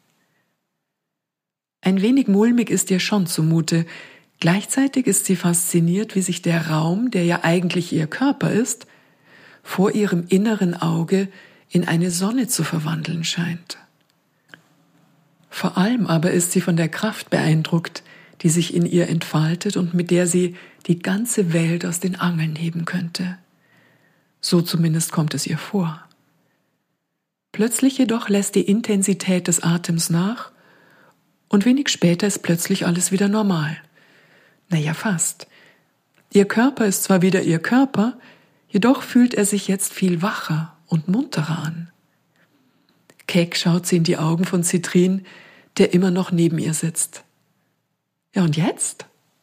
Ein wenig mulmig ist ihr schon zumute. Gleichzeitig ist sie fasziniert, wie sich der Raum, der ja eigentlich ihr Körper ist, vor ihrem inneren Auge in eine Sonne zu verwandeln scheint. Vor allem aber ist sie von der Kraft beeindruckt, die sich in ihr entfaltet und mit der sie die ganze Welt aus den Angeln heben könnte. So zumindest kommt es ihr vor. Plötzlich jedoch lässt die Intensität des Atems nach und wenig später ist plötzlich alles wieder normal. Naja, fast. Ihr Körper ist zwar wieder ihr Körper, jedoch fühlt er sich jetzt viel wacher und munterer an. Keck schaut sie in die Augen von Citrin, der immer noch neben ihr sitzt. Ja, und jetzt?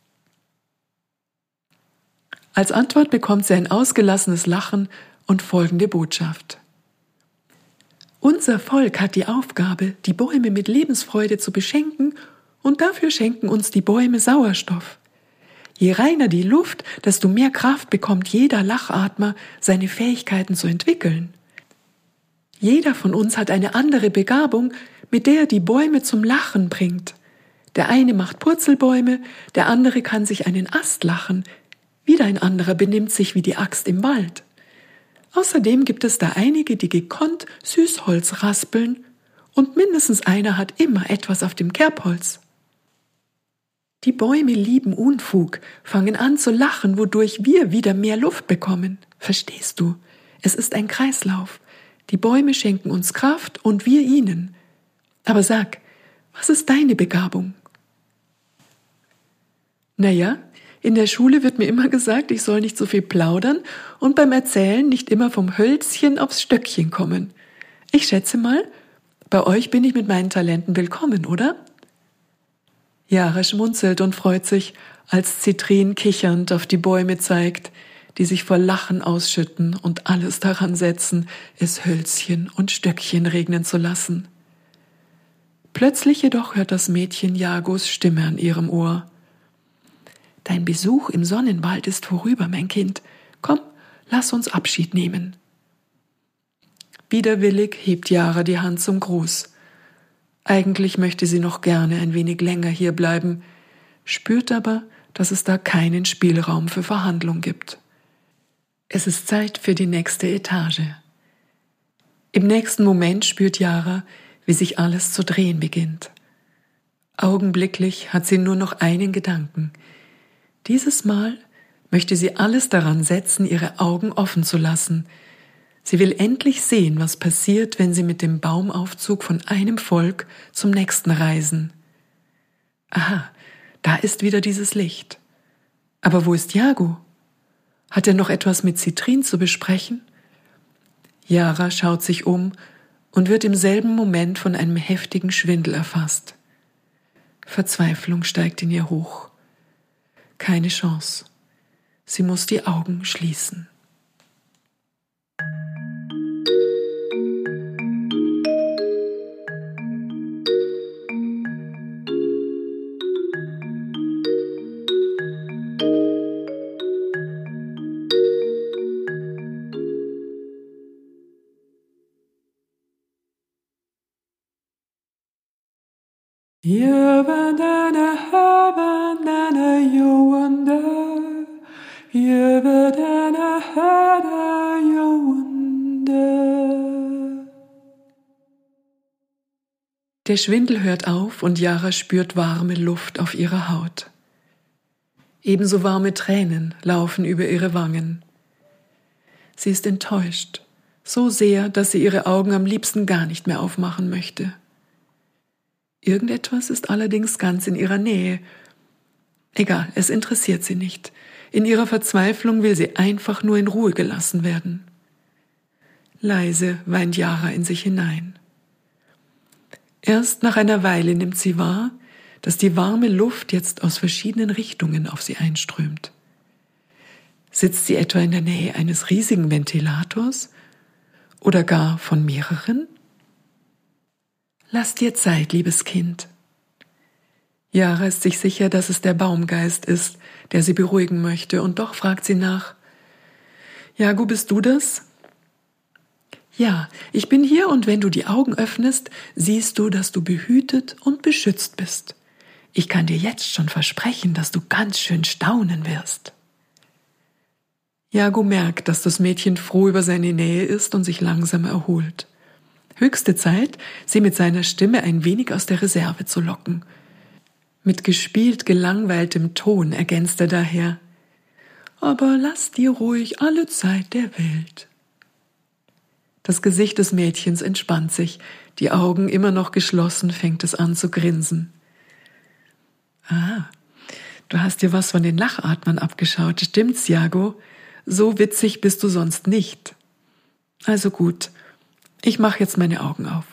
Als Antwort bekommt sie ein ausgelassenes Lachen und folgende Botschaft. Unser Volk hat die Aufgabe, die Bäume mit Lebensfreude zu beschenken, und dafür schenken uns die Bäume Sauerstoff. Je reiner die Luft, desto mehr Kraft bekommt jeder Lachatmer, seine Fähigkeiten zu entwickeln. Jeder von uns hat eine andere Begabung, mit der er die Bäume zum Lachen bringt. Der eine macht Purzelbäume, der andere kann sich einen Ast lachen, wieder ein anderer benimmt sich wie die Axt im Wald. Außerdem gibt es da einige, die gekonnt Süßholz raspeln, und mindestens einer hat immer etwas auf dem Kerbholz. Die Bäume lieben Unfug, fangen an zu lachen, wodurch wir wieder mehr Luft bekommen. Verstehst du? Es ist ein Kreislauf. Die Bäume schenken uns Kraft und wir ihnen. Aber sag, was ist deine Begabung? Naja, in der Schule wird mir immer gesagt, ich soll nicht so viel plaudern und beim Erzählen nicht immer vom Hölzchen aufs Stöckchen kommen. Ich schätze mal, bei euch bin ich mit meinen Talenten willkommen, oder? Yara schmunzelt und freut sich, als Zitrin kichernd auf die Bäume zeigt, die sich vor Lachen ausschütten und alles daran setzen, es Hölzchen und Stöckchen regnen zu lassen. Plötzlich jedoch hört das Mädchen Jagos Stimme an ihrem Ohr. »Dein Besuch im Sonnenwald ist vorüber, mein Kind. Komm, lass uns Abschied nehmen.« Widerwillig hebt Yara die Hand zum Gruß. Eigentlich möchte sie noch gerne ein wenig länger hier bleiben, spürt aber, dass es da keinen Spielraum für Verhandlung gibt. Es ist Zeit für die nächste Etage. Im nächsten Moment spürt Yara, wie sich alles zu drehen beginnt. Augenblicklich hat sie nur noch einen Gedanken. Dieses Mal möchte sie alles daran setzen, ihre Augen offen zu lassen. Sie will endlich sehen, was passiert, wenn sie mit dem Baumaufzug von einem Volk zum nächsten reisen. Aha, da ist wieder dieses Licht. Aber wo ist Jago? Hat er noch etwas mit Zitrin zu besprechen? Yara schaut sich um und wird im selben Moment von einem heftigen Schwindel erfasst. Verzweiflung steigt in ihr hoch. Keine Chance. Sie muss die Augen schließen. You bandana ha bandana you wonder. You bandana ha you wonder. Der Schwindel hört auf und Yara spürt warme Luft auf ihrer Haut. Ebenso warme Tränen laufen über ihre Wangen. Sie ist enttäuscht, so sehr, dass sie ihre Augen am liebsten gar nicht mehr aufmachen möchte. Irgendetwas ist allerdings ganz in ihrer Nähe. Egal, es interessiert sie nicht. In ihrer Verzweiflung will sie einfach nur in Ruhe gelassen werden. Leise weint Yara in sich hinein. Erst nach einer Weile nimmt sie wahr, dass die warme Luft jetzt aus verschiedenen Richtungen auf sie einströmt. Sitzt sie etwa in der Nähe eines riesigen Ventilators oder gar von mehreren? Lass dir Zeit, liebes Kind. Yara ist sich sicher, dass es der Baumgeist ist, der sie beruhigen möchte, und doch fragt sie nach: Jago, bist du das? Ja, ich bin hier, und wenn du die Augen öffnest, siehst du, dass du behütet und beschützt bist. Ich kann dir jetzt schon versprechen, dass du ganz schön staunen wirst. Jago merkt, dass das Mädchen froh über seine Nähe ist und sich langsam erholt. Höchste Zeit, sie mit seiner Stimme ein wenig aus der Reserve zu locken. Mit gespielt gelangweiltem Ton ergänzt er daher: Aber lass dir ruhig alle Zeit der Welt. Das Gesicht des Mädchens entspannt sich, die Augen immer noch geschlossen, fängt es an zu grinsen. Ah, du hast dir was von den Lachatmern abgeschaut, stimmt's, Jago? So witzig bist du sonst nicht. Also gut, ich mache jetzt meine Augen auf.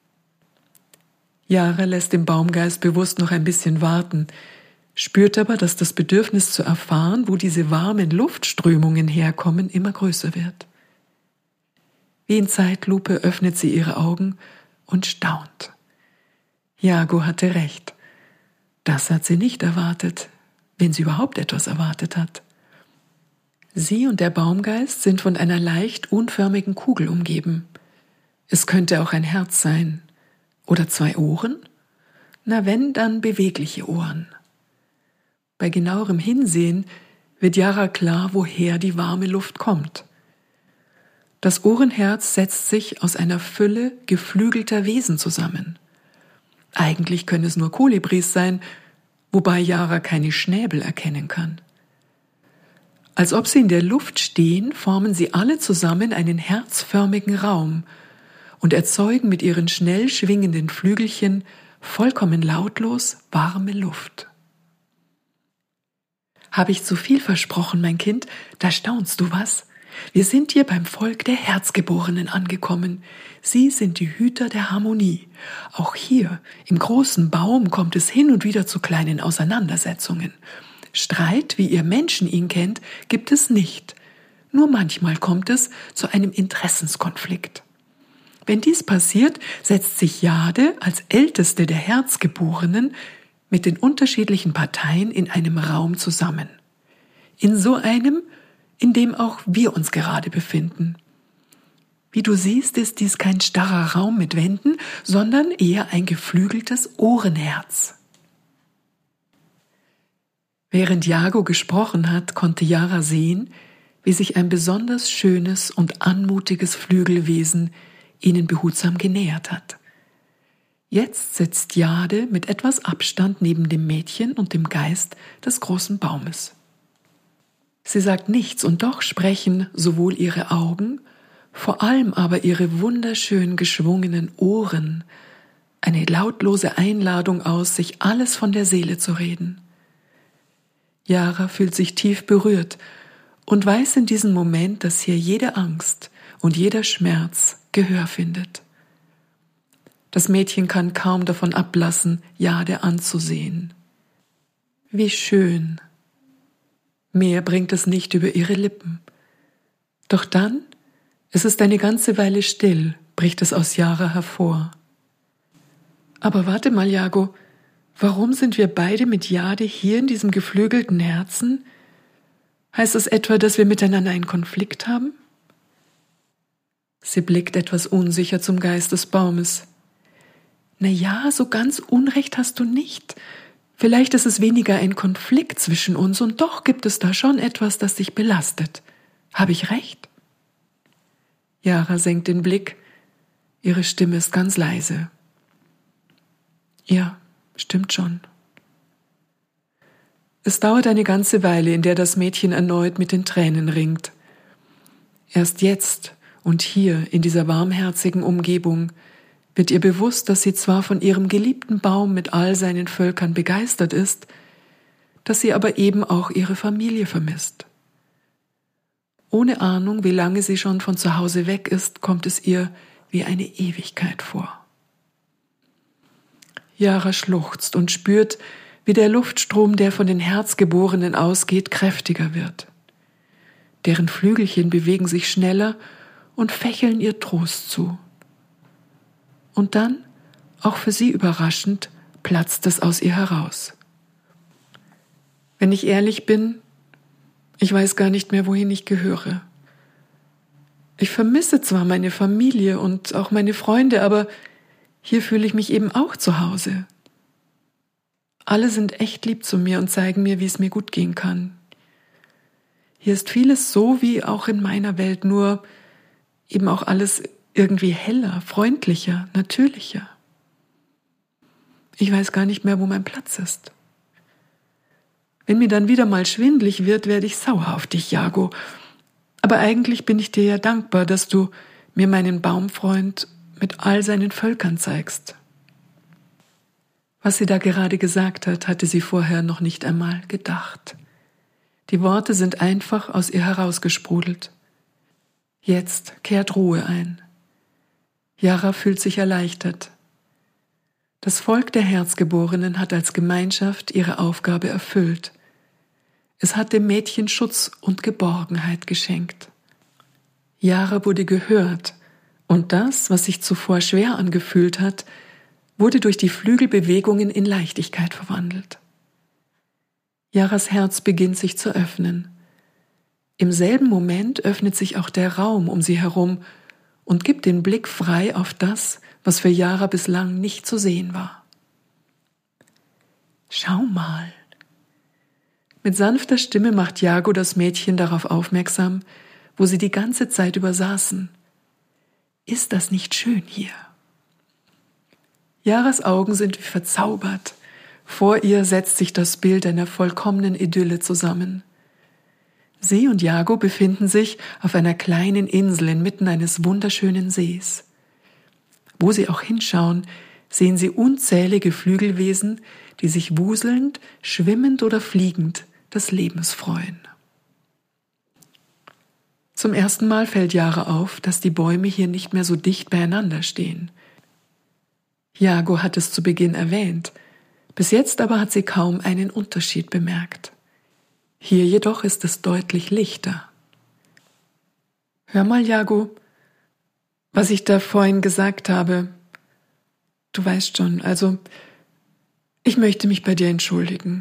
Yara lässt den Baumgeist bewusst noch ein bisschen warten, spürt aber, dass das Bedürfnis zu erfahren, wo diese warmen Luftströmungen herkommen, immer größer wird. Wie in Zeitlupe öffnet sie ihre Augen und staunt. Jago hatte recht. Das hat sie nicht erwartet, wenn sie überhaupt etwas erwartet hat. Sie und der Baumgeist sind von einer leicht unförmigen Kugel umgeben. Es könnte auch ein Herz sein. Oder 2 Ohren? Na wenn, dann bewegliche Ohren. Bei genauerem Hinsehen wird Yara klar, woher die warme Luft kommt. Das Ohrenherz setzt sich aus einer Fülle geflügelter Wesen zusammen. Eigentlich können es nur Kolibris sein, wobei Yara keine Schnäbel erkennen kann. Als ob sie in der Luft stehen, formen sie alle zusammen einen herzförmigen Raum und erzeugen mit ihren schnell schwingenden Flügelchen vollkommen lautlos warme Luft. Habe ich zu viel versprochen, mein Kind? Da staunst du was? Wir sind hier beim Volk der Herzgeborenen angekommen. Sie sind die Hüter der Harmonie. Auch hier, im großen Baum, kommt es hin und wieder zu kleinen Auseinandersetzungen. Streit, wie ihr Menschen ihn kennt, gibt es nicht. Nur manchmal kommt es zu einem Interessenskonflikt. Wenn dies passiert, setzt sich Jade als älteste der Herzgeborenen mit den unterschiedlichen Parteien in einem Raum zusammen. In so einem, in dem auch wir uns gerade befinden. Wie du siehst, ist dies kein starrer Raum mit Wänden, sondern eher ein geflügeltes Ohrenherz. Während Iago gesprochen hat, konnte Yara sehen, wie sich ein besonders schönes und anmutiges Flügelwesen ihnen behutsam genähert hat. Jetzt sitzt Jade mit etwas Abstand neben dem Mädchen und dem Geist des großen Baumes. Sie sagt nichts und doch sprechen sowohl ihre Augen, vor allem aber ihre wunderschön geschwungenen Ohren eine lautlose Einladung aus, sich alles von der Seele zu reden. Yara fühlt sich tief berührt und weiß in diesem Moment, dass hier jede Angst und jeder Schmerz Gehör findet. Das Mädchen kann kaum davon ablassen, Jade anzusehen. Wie schön! Mehr bringt es nicht über ihre Lippen. Doch dann, es ist eine ganze Weile still, bricht es aus Yara hervor. Aber warte mal, Iago, warum sind wir beide mit Jade hier in diesem geflügelten Herzen? Heißt es etwa, dass wir miteinander einen Konflikt haben? Sie blickt etwas unsicher zum Geist des Baumes. Na ja, so ganz Unrecht hast du nicht. Vielleicht ist es weniger ein Konflikt zwischen uns und doch gibt es da schon etwas, das dich belastet. Habe ich recht? Yara senkt den Blick. Ihre Stimme ist ganz leise. Ja, stimmt schon. Es dauert eine ganze Weile, in der das Mädchen erneut mit den Tränen ringt. Erst jetzt und hier in dieser warmherzigen Umgebung wird ihr bewusst, dass sie zwar von ihrem geliebten Baum mit all seinen Völkern begeistert ist, dass sie aber eben auch ihre Familie vermisst. Ohne Ahnung, wie lange sie schon von zu Hause weg ist, kommt es ihr wie eine Ewigkeit vor. Yara schluchzt und spürt, wie der Luftstrom, der von den Herzgeborenen ausgeht, kräftiger wird. Deren Flügelchen bewegen sich schneller und fächeln ihr Trost zu. Und dann, auch für sie überraschend, platzt es aus ihr heraus. Wenn ich ehrlich bin, ich weiß gar nicht mehr, wohin ich gehöre. Ich vermisse zwar meine Familie und auch meine Freunde, aber hier fühle ich mich eben auch zu Hause. Alle sind echt lieb zu mir und zeigen mir, wie es mir gut gehen kann. Hier ist vieles so wie auch in meiner Welt, nur eben auch alles irgendwie heller, freundlicher, natürlicher. Ich weiß gar nicht mehr, wo mein Platz ist. Wenn mir dann wieder mal schwindlig wird, werde ich sauer auf dich, Iago. Aber eigentlich bin ich dir ja dankbar, dass du mir meinen Baumfreund mit all seinen Völkern zeigst. Was sie da gerade gesagt hat, hatte sie vorher noch nicht einmal gedacht. Die Worte sind einfach aus ihr herausgesprudelt. Jetzt kehrt Ruhe ein. Yara fühlt sich erleichtert. Das Volk der Herzgeborenen hat als Gemeinschaft ihre Aufgabe erfüllt. Es hat dem Mädchen Schutz und Geborgenheit geschenkt. Yara wurde gehört und das, was sich zuvor schwer angefühlt hat, wurde durch die Flügelbewegungen in Leichtigkeit verwandelt. Yaras Herz beginnt sich zu öffnen. Im selben Moment öffnet sich auch der Raum um sie herum und gibt den Blick frei auf das, was für Yara bislang nicht zu sehen war. Schau mal. Mit sanfter Stimme macht Iago das Mädchen darauf aufmerksam, wo sie die ganze Zeit über saßen. Ist das nicht schön hier? Yaras Augen sind wie verzaubert. Vor ihr setzt sich das Bild einer vollkommenen Idylle zusammen. Sie und Iago befinden sich auf einer kleinen Insel inmitten eines wunderschönen Sees. Wo sie auch hinschauen, sehen sie unzählige Flügelwesen, die sich wuselnd, schwimmend oder fliegend des Lebens freuen. Zum ersten Mal fällt Jara auf, dass die Bäume hier nicht mehr so dicht beieinander stehen. Jago hat es zu Beginn erwähnt, bis jetzt aber hat sie kaum einen Unterschied bemerkt. Hier jedoch ist es deutlich lichter. Hör mal, Jago, was ich da vorhin gesagt habe. Du weißt schon, also, ich möchte mich bei dir entschuldigen.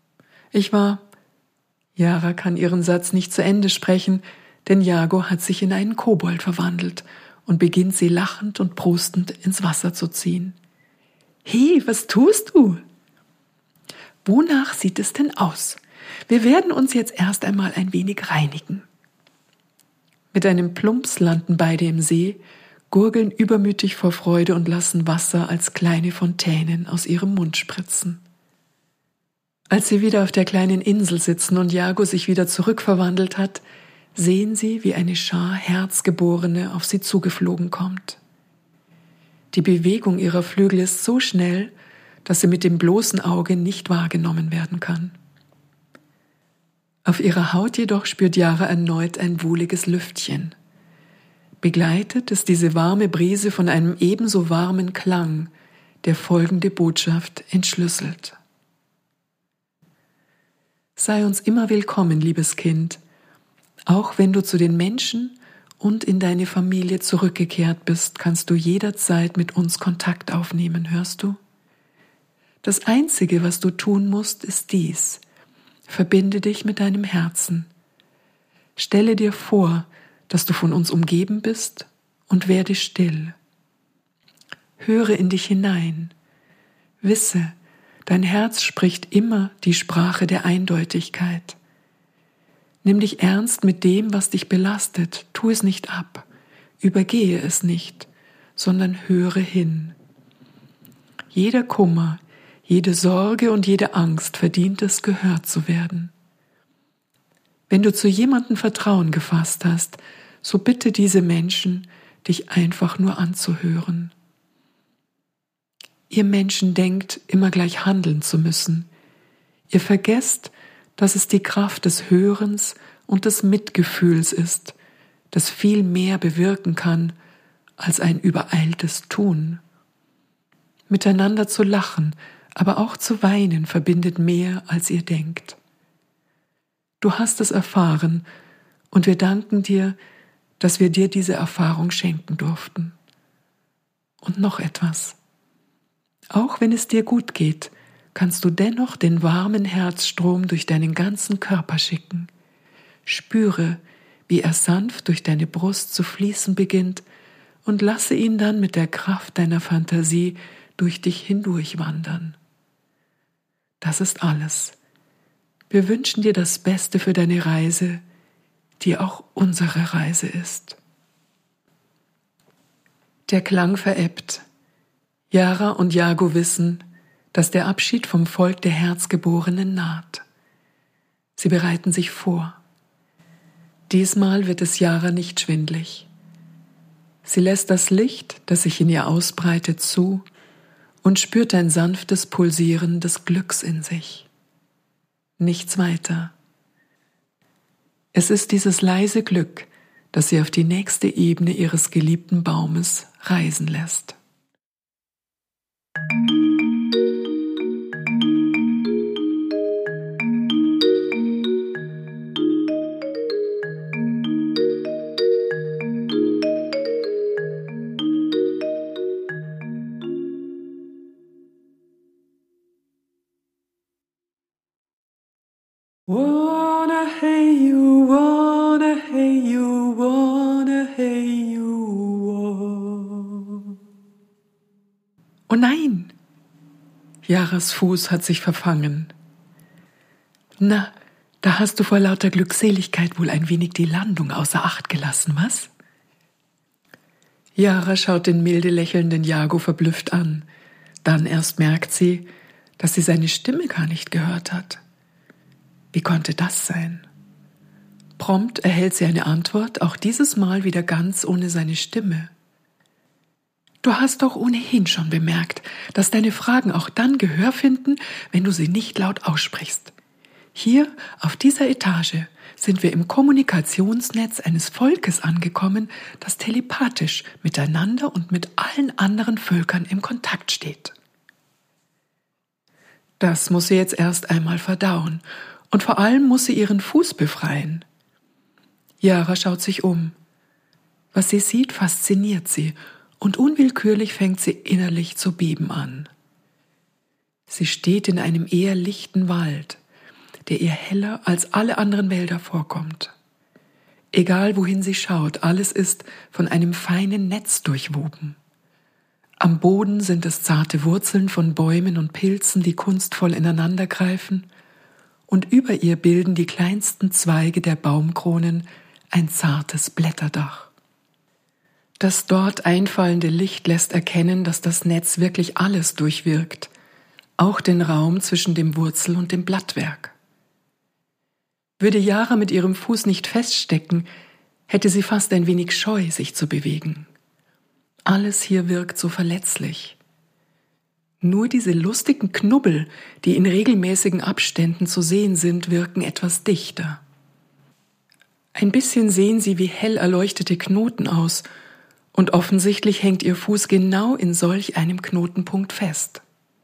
Jara kann ihren Satz nicht zu Ende sprechen, denn Jago hat sich in einen Kobold verwandelt und beginnt sie lachend und prustend ins Wasser zu ziehen. Hey, was tust du? Wonach sieht es denn aus? Wir werden uns jetzt erst einmal ein wenig reinigen. Mit einem Plumps landen beide im See, gurgeln übermütig vor Freude und lassen Wasser als kleine Fontänen aus ihrem Mund spritzen. Als sie wieder auf der kleinen Insel sitzen und Jago sich wieder zurückverwandelt hat, sehen sie, wie eine Schar Herzgeborene auf sie zugeflogen kommt. Die Bewegung ihrer Flügel ist so schnell, dass sie mit dem bloßen Auge nicht wahrgenommen werden kann. Auf ihrer Haut jedoch spürt Jara erneut ein wohliges Lüftchen. Begleitet ist diese warme Brise von einem ebenso warmen Klang, der folgende Botschaft entschlüsselt. Sei uns immer willkommen, liebes Kind, auch wenn du zu den Menschen und in deine Familie zurückgekehrt bist, kannst du jederzeit mit uns Kontakt aufnehmen, hörst du? Das Einzige, was du tun musst, ist dies: Verbinde dich mit deinem Herzen. Stelle dir vor, dass du von uns umgeben bist und werde still. Höre in dich hinein. Wisse, dein Herz spricht immer die Sprache der Eindeutigkeit. Nimm dich ernst mit dem, was dich belastet. Tu es nicht ab. Übergehe es nicht, sondern höre hin. Jeder Kummer, jede Sorge und jede Angst verdient es, gehört zu werden. Wenn du zu jemandem Vertrauen gefasst hast, so bitte diese Menschen, dich einfach nur anzuhören. Ihr Menschen denkt, immer gleich handeln zu müssen. Ihr vergesst, dass es die Kraft des Hörens und des Mitgefühls ist, das viel mehr bewirken kann als ein übereiltes Tun. Miteinander zu lachen, aber auch zu weinen verbindet mehr, als ihr denkt. Du hast es erfahren und wir danken dir, dass wir dir diese Erfahrung schenken durften. Und noch etwas. Auch wenn es dir gut geht, kannst du dennoch den warmen Herzstrom durch deinen ganzen Körper schicken. Spüre, wie er sanft durch deine Brust zu fließen beginnt und lasse ihn dann mit der Kraft deiner Fantasie durch dich hindurch wandern. Das ist alles. Wir wünschen dir das Beste für deine Reise, die auch unsere Reise ist. Der Klang verebbt. Jara und Jago wissen, dass der Abschied vom Volk der Herzgeborenen naht. Sie bereiten sich vor. Diesmal wird es Jara nicht schwindlig. Sie lässt das Licht, das sich in ihr ausbreitet, zu und spürt ein sanftes Pulsieren des Glücks in sich. Nichts weiter. Es ist dieses leise Glück, das sie auf die nächste Ebene ihres geliebten Baumes reisen lässt. Wanna hey you, wanna hey you, wanna hey you. Oh nein! Jaras Fuß hat sich verfangen. Na, da hast du vor lauter Glückseligkeit wohl ein wenig die Landung außer Acht gelassen, was? Jara schaut den milde lächelnden Jago verblüfft an. Dann erst merkt sie, dass sie seine Stimme gar nicht gehört hat. Wie konnte das sein? Prompt erhält sie eine Antwort, auch dieses Mal wieder ganz ohne seine Stimme. Du hast doch ohnehin schon bemerkt, dass deine Fragen auch dann Gehör finden, wenn du sie nicht laut aussprichst. Hier auf dieser Etage sind wir im Kommunikationsnetz eines Volkes angekommen, das telepathisch miteinander und mit allen anderen Völkern im Kontakt steht. Das muss sie jetzt erst einmal verdauen und vor allem muss sie ihren Fuß befreien. Yara schaut sich um. Was sie sieht, fasziniert sie und unwillkürlich fängt sie innerlich zu beben an. Sie steht in einem eher lichten Wald, der ihr heller als alle anderen Wälder vorkommt. Egal wohin sie schaut, alles ist von einem feinen Netz durchwoben. Am Boden sind es zarte Wurzeln von Bäumen und Pilzen, die kunstvoll ineinandergreifen, und über ihr bilden die kleinsten Zweige der Baumkronen ein zartes Blätterdach. Das dort einfallende Licht lässt erkennen, dass das Netz wirklich alles durchwirkt, auch den Raum zwischen dem Wurzel- und dem Blattwerk. Würde Yara mit ihrem Fuß nicht feststecken, hätte sie fast ein wenig Scheu, sich zu bewegen. Alles hier wirkt so verletzlich. Nur diese lustigen Knubbel, die in regelmäßigen Abständen zu sehen sind, wirken etwas dichter. Ein bisschen sehen sie wie hell erleuchtete Knoten aus, und offensichtlich hängt ihr Fuß genau in solch einem Knotenpunkt fest.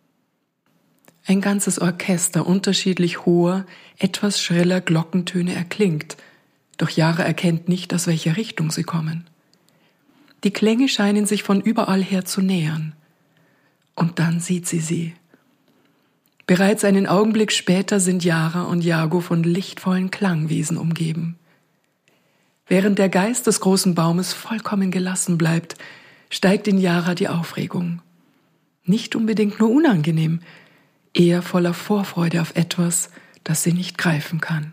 Ein ganzes Orchester unterschiedlich hoher, etwas schriller Glockentöne erklingt, doch Yara erkennt nicht, aus welcher Richtung sie kommen. Die Klänge scheinen sich von überall her zu nähern. Und dann sieht sie. Bereits einen Augenblick später sind Yara und Yago von lichtvollen Klangwesen umgeben. Während der Geist des großen Baumes vollkommen gelassen bleibt, steigt in Yara die Aufregung. Nicht unbedingt nur unangenehm, eher voller Vorfreude auf etwas, das sie nicht greifen kann.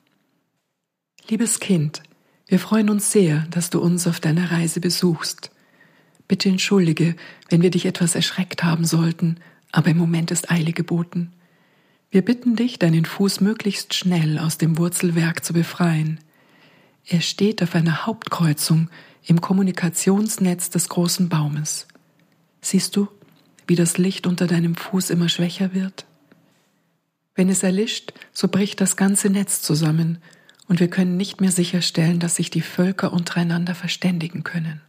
Liebes Kind, wir freuen uns sehr, dass du uns auf deiner Reise besuchst. Bitte entschuldige, wenn wir dich etwas erschreckt haben sollten, aber im Moment ist Eile geboten. Wir bitten dich, deinen Fuß möglichst schnell aus dem Wurzelwerk zu befreien. Er steht auf einer Hauptkreuzung im Kommunikationsnetz des großen Baumes. Siehst du, wie das Licht unter deinem Fuß immer schwächer wird? Wenn es erlischt, so bricht das ganze Netz zusammen und wir können nicht mehr sicherstellen, dass sich die Völker untereinander verständigen können.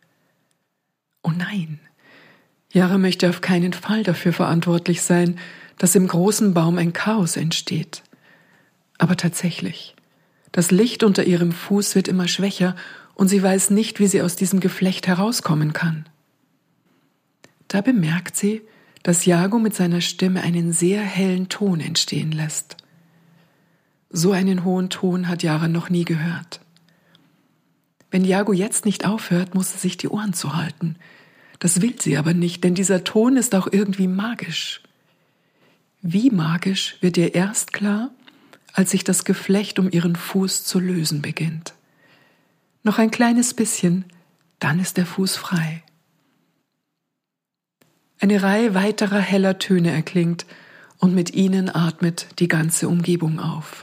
Oh nein, Yara möchte auf keinen Fall dafür verantwortlich sein, dass im großen Baum ein Chaos entsteht. Aber tatsächlich, das Licht unter ihrem Fuß wird immer schwächer und sie weiß nicht, wie sie aus diesem Geflecht herauskommen kann. Da bemerkt sie, dass Yago mit seiner Stimme einen sehr hellen Ton entstehen lässt. So einen hohen Ton hat Yara noch nie gehört. Wenn Yago jetzt nicht aufhört, muss sie sich die Ohren zuhalten. Das will sie aber nicht, denn dieser Ton ist auch irgendwie magisch. Wie magisch wird ihr erst klar, als sich das Geflecht um ihren Fuß zu lösen beginnt. Noch ein kleines bisschen, dann ist der Fuß frei. Eine Reihe weiterer heller Töne erklingt und mit ihnen atmet die ganze Umgebung auf.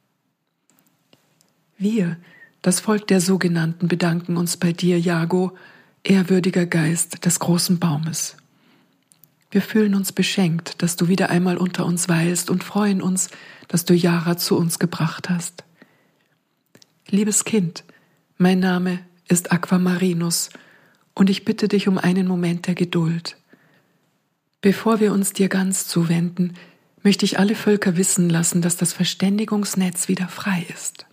Wir, das Volk der Sogenannten, bedanken uns bei dir, Yago, ehrwürdiger Geist des großen Baumes. Wir fühlen uns beschenkt, dass du wieder einmal unter uns weilst und freuen uns, dass du Yara zu uns gebracht hast. Liebes Kind, mein Name ist Aquamarinus und ich bitte dich um einen Moment der Geduld. Bevor wir uns dir ganz zuwenden, möchte ich alle Völker wissen lassen, dass das Verständigungsnetz wieder frei ist.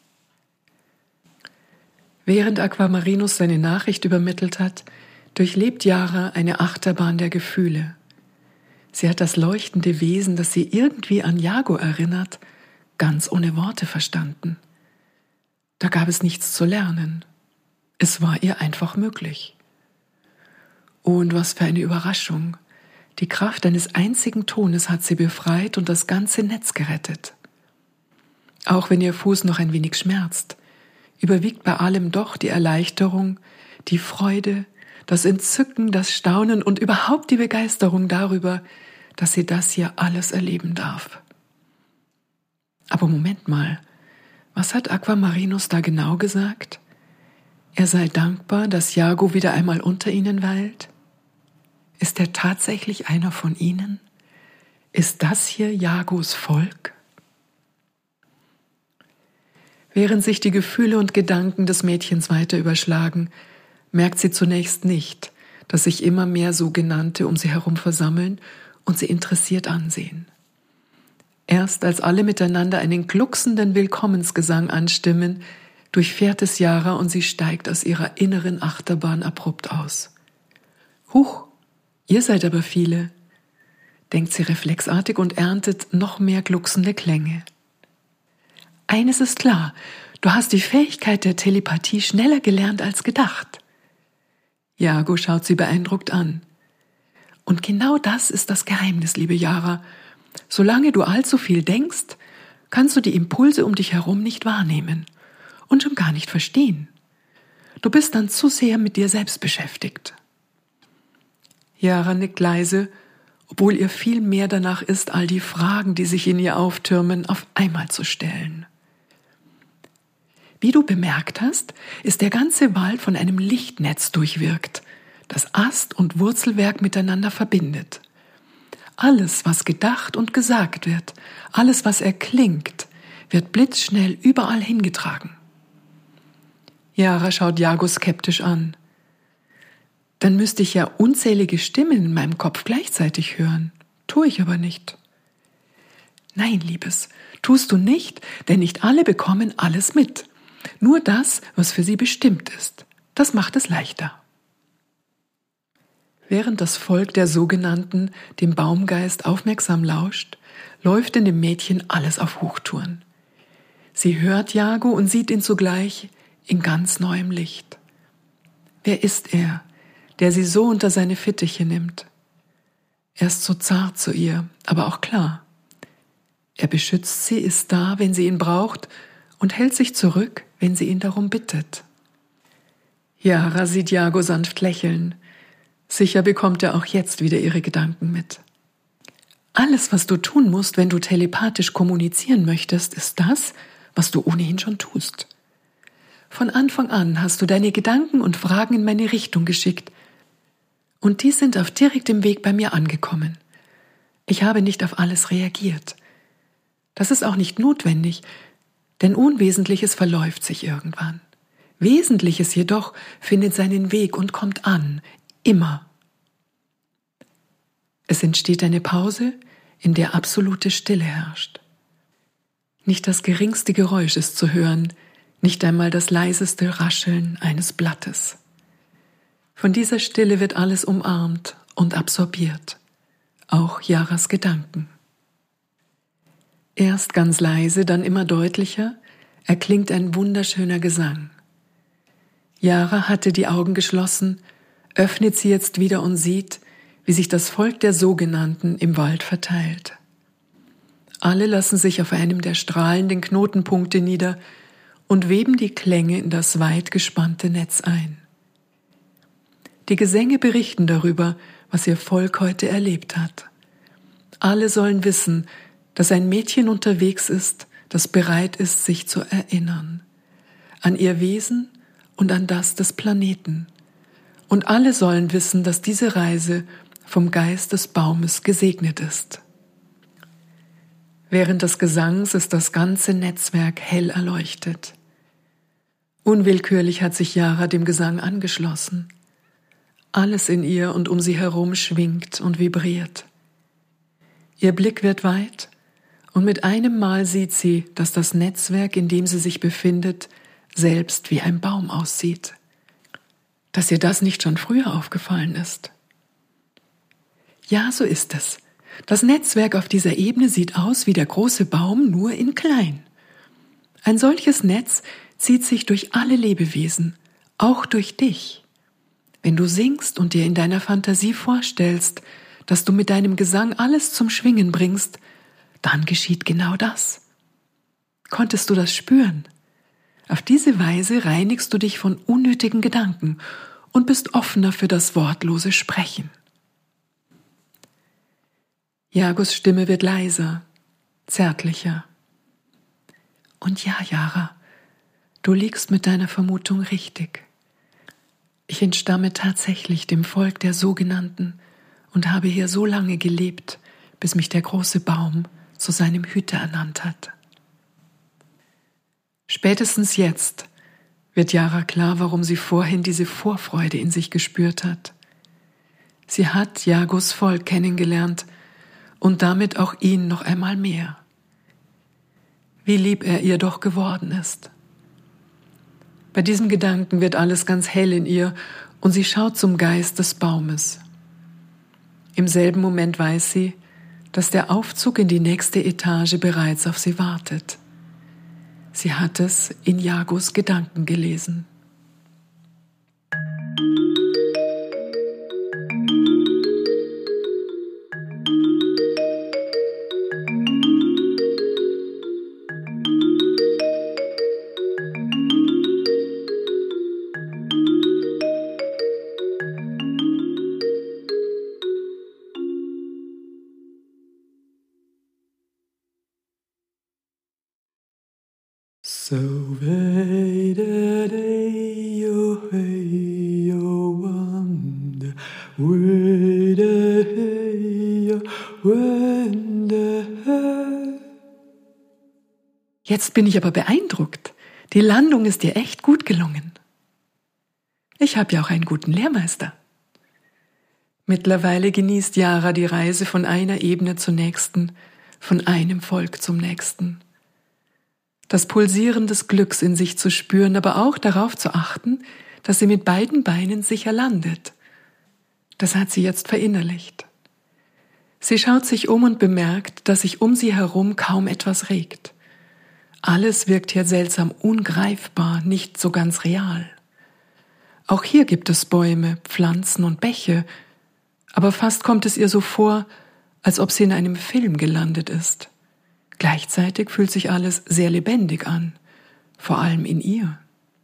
Während Aquamarinus seine Nachricht übermittelt hat, durchlebt Yara eine Achterbahn der Gefühle. Sie hat das leuchtende Wesen, das sie irgendwie an Yago erinnert, ganz ohne Worte verstanden. Da gab es nichts zu lernen. Es war ihr einfach möglich. Und was für eine Überraschung! Die Kraft eines einzigen Tones hat sie befreit und das ganze Netz gerettet. Auch wenn ihr Fuß noch ein wenig schmerzt, überwiegt bei allem doch die Erleichterung, die Freude, das Entzücken, das Staunen und überhaupt die Begeisterung darüber, dass sie das hier alles erleben darf. Aber Moment mal, was hat Aquamarinus da genau gesagt? Er sei dankbar, dass Yago wieder einmal unter ihnen weilt? Ist er tatsächlich einer von ihnen? Ist das hier Yagos Volk? Während sich die Gefühle und Gedanken des Mädchens weiter überschlagen, merkt sie zunächst nicht, dass sich immer mehr Sogenannte um sie herum versammeln und sie interessiert ansehen. Erst als alle miteinander einen glucksenden Willkommensgesang anstimmen, durchfährt es Jara und sie steigt aus ihrer inneren Achterbahn abrupt aus. Huch, ihr seid aber viele, denkt sie reflexartig und erntet noch mehr glucksende Klänge. Eines ist klar, du hast die Fähigkeit der Telepathie schneller gelernt als gedacht. Jago schaut sie beeindruckt an. Und genau das ist das Geheimnis, liebe Jara. Solange du allzu viel denkst, kannst du die Impulse um dich herum nicht wahrnehmen und schon gar nicht verstehen. Du bist dann zu sehr mit dir selbst beschäftigt. Jara nickt leise, obwohl ihr viel mehr danach ist, all die Fragen, die sich in ihr auftürmen, auf einmal zu stellen. Wie du bemerkt hast, ist der ganze Wald von einem Lichtnetz durchwirkt, das Ast und Wurzelwerk miteinander verbindet. Alles, was gedacht und gesagt wird, alles, was erklingt, wird blitzschnell überall hingetragen. Jara schaut Jago skeptisch an. Dann müsste ich ja unzählige Stimmen in meinem Kopf gleichzeitig hören. Tue ich aber nicht. Nein, Liebes, tust du nicht, denn nicht alle bekommen alles mit. Nur das, was für sie bestimmt ist. Das macht es leichter. Während das Volk der Sogenannten dem Baumgeist aufmerksam lauscht, läuft in dem Mädchen alles auf Hochtouren. Sie hört Jago und sieht ihn zugleich in ganz neuem Licht. Wer ist er, der sie so unter seine Fittiche nimmt? Er ist so zart zu ihr, aber auch klar. Er beschützt sie, ist da, wenn sie ihn braucht, und hält sich zurück, wenn sie ihn darum bittet. Jara sieht Jago sanft lächeln. Sicher bekommt er auch jetzt wieder ihre Gedanken mit. Alles, was du tun musst, wenn du telepathisch kommunizieren möchtest, ist das, was du ohnehin schon tust. Von Anfang an hast du deine Gedanken und Fragen in meine Richtung geschickt, und die sind auf direktem Weg bei mir angekommen. Ich habe nicht auf alles reagiert. Das ist auch nicht notwendig, denn Unwesentliches verläuft sich irgendwann. Wesentliches jedoch findet seinen Weg und kommt an, immer. Es entsteht eine Pause, in der absolute Stille herrscht. Nicht das geringste Geräusch ist zu hören, nicht einmal das leiseste Rascheln eines Blattes. Von dieser Stille wird alles umarmt und absorbiert, auch Jaras Gedanken. Erst ganz leise, dann immer deutlicher, erklingt ein wunderschöner Gesang. Jara hatte die Augen geschlossen, öffnet sie jetzt wieder und sieht, wie sich das Volk der Sogenannten im Wald verteilt. Alle lassen sich auf einem der strahlenden Knotenpunkte nieder und weben die Klänge in das weit gespannte Netz ein. Die Gesänge berichten darüber, was ihr Volk heute erlebt hat. Alle sollen wissen, dass ein Mädchen unterwegs ist, das bereit ist, sich zu erinnern. An ihr Wesen und an das des Planeten. Und alle sollen wissen, dass diese Reise vom Geist des Baumes gesegnet ist. Während des Gesangs ist das ganze Netzwerk hell erleuchtet. Unwillkürlich hat sich Jara dem Gesang angeschlossen. Alles in ihr und um sie herum schwingt und vibriert. Ihr Blick wird weit, und mit einem Mal sieht sie, dass das Netzwerk, in dem sie sich befindet, selbst wie ein Baum aussieht. Dass ihr das nicht schon früher aufgefallen ist. Ja, so ist es. Das Netzwerk auf dieser Ebene sieht aus wie der große Baum, nur in klein. Ein solches Netz zieht sich durch alle Lebewesen, auch durch dich. Wenn du singst und dir in deiner Fantasie vorstellst, dass du mit deinem Gesang alles zum Schwingen bringst, dann geschieht genau das. Konntest du das spüren? Auf diese Weise reinigst du dich von unnötigen Gedanken und bist offener für das wortlose Sprechen. Jagos Stimme wird leiser, zärtlicher. Und ja, Jara, du liegst mit deiner Vermutung richtig. Ich entstamme tatsächlich dem Volk der Sogenannten und habe hier so lange gelebt, bis mich der große Baum zu seinem Hüter ernannt hat. Spätestens jetzt wird Jara klar, warum sie vorhin diese Vorfreude in sich gespürt hat. Sie hat Jagos Volk kennengelernt und damit auch ihn noch einmal mehr. Wie lieb er ihr doch geworden ist. Bei diesem Gedanken wird alles ganz hell in ihr und sie schaut zum Geist des Baumes. Im selben Moment weiß sie, dass der Aufzug in die nächste Etage bereits auf sie wartet. Sie hat es in Jagos Gedanken gelesen. So wait a day, oh hey, oh wonder, wait a hey, oh wonder. Jetzt bin ich aber beeindruckt. Die Landung ist dir echt gut gelungen. Ich habe ja auch einen guten Lehrmeister. Mittlerweile genießt Jara die Reise von einer Ebene zur nächsten, von einem Volk zum nächsten. Das Pulsieren des Glücks in sich zu spüren, aber auch darauf zu achten, dass sie mit beiden Beinen sicher landet. Das hat sie jetzt verinnerlicht. Sie schaut sich um und bemerkt, dass sich um sie herum kaum etwas regt. Alles wirkt hier seltsam ungreifbar, nicht so ganz real. Auch hier gibt es Bäume, Pflanzen und Bäche, aber fast kommt es ihr so vor, als ob sie in einem Film gelandet ist. Gleichzeitig fühlt sich alles sehr lebendig an, vor allem in ihr.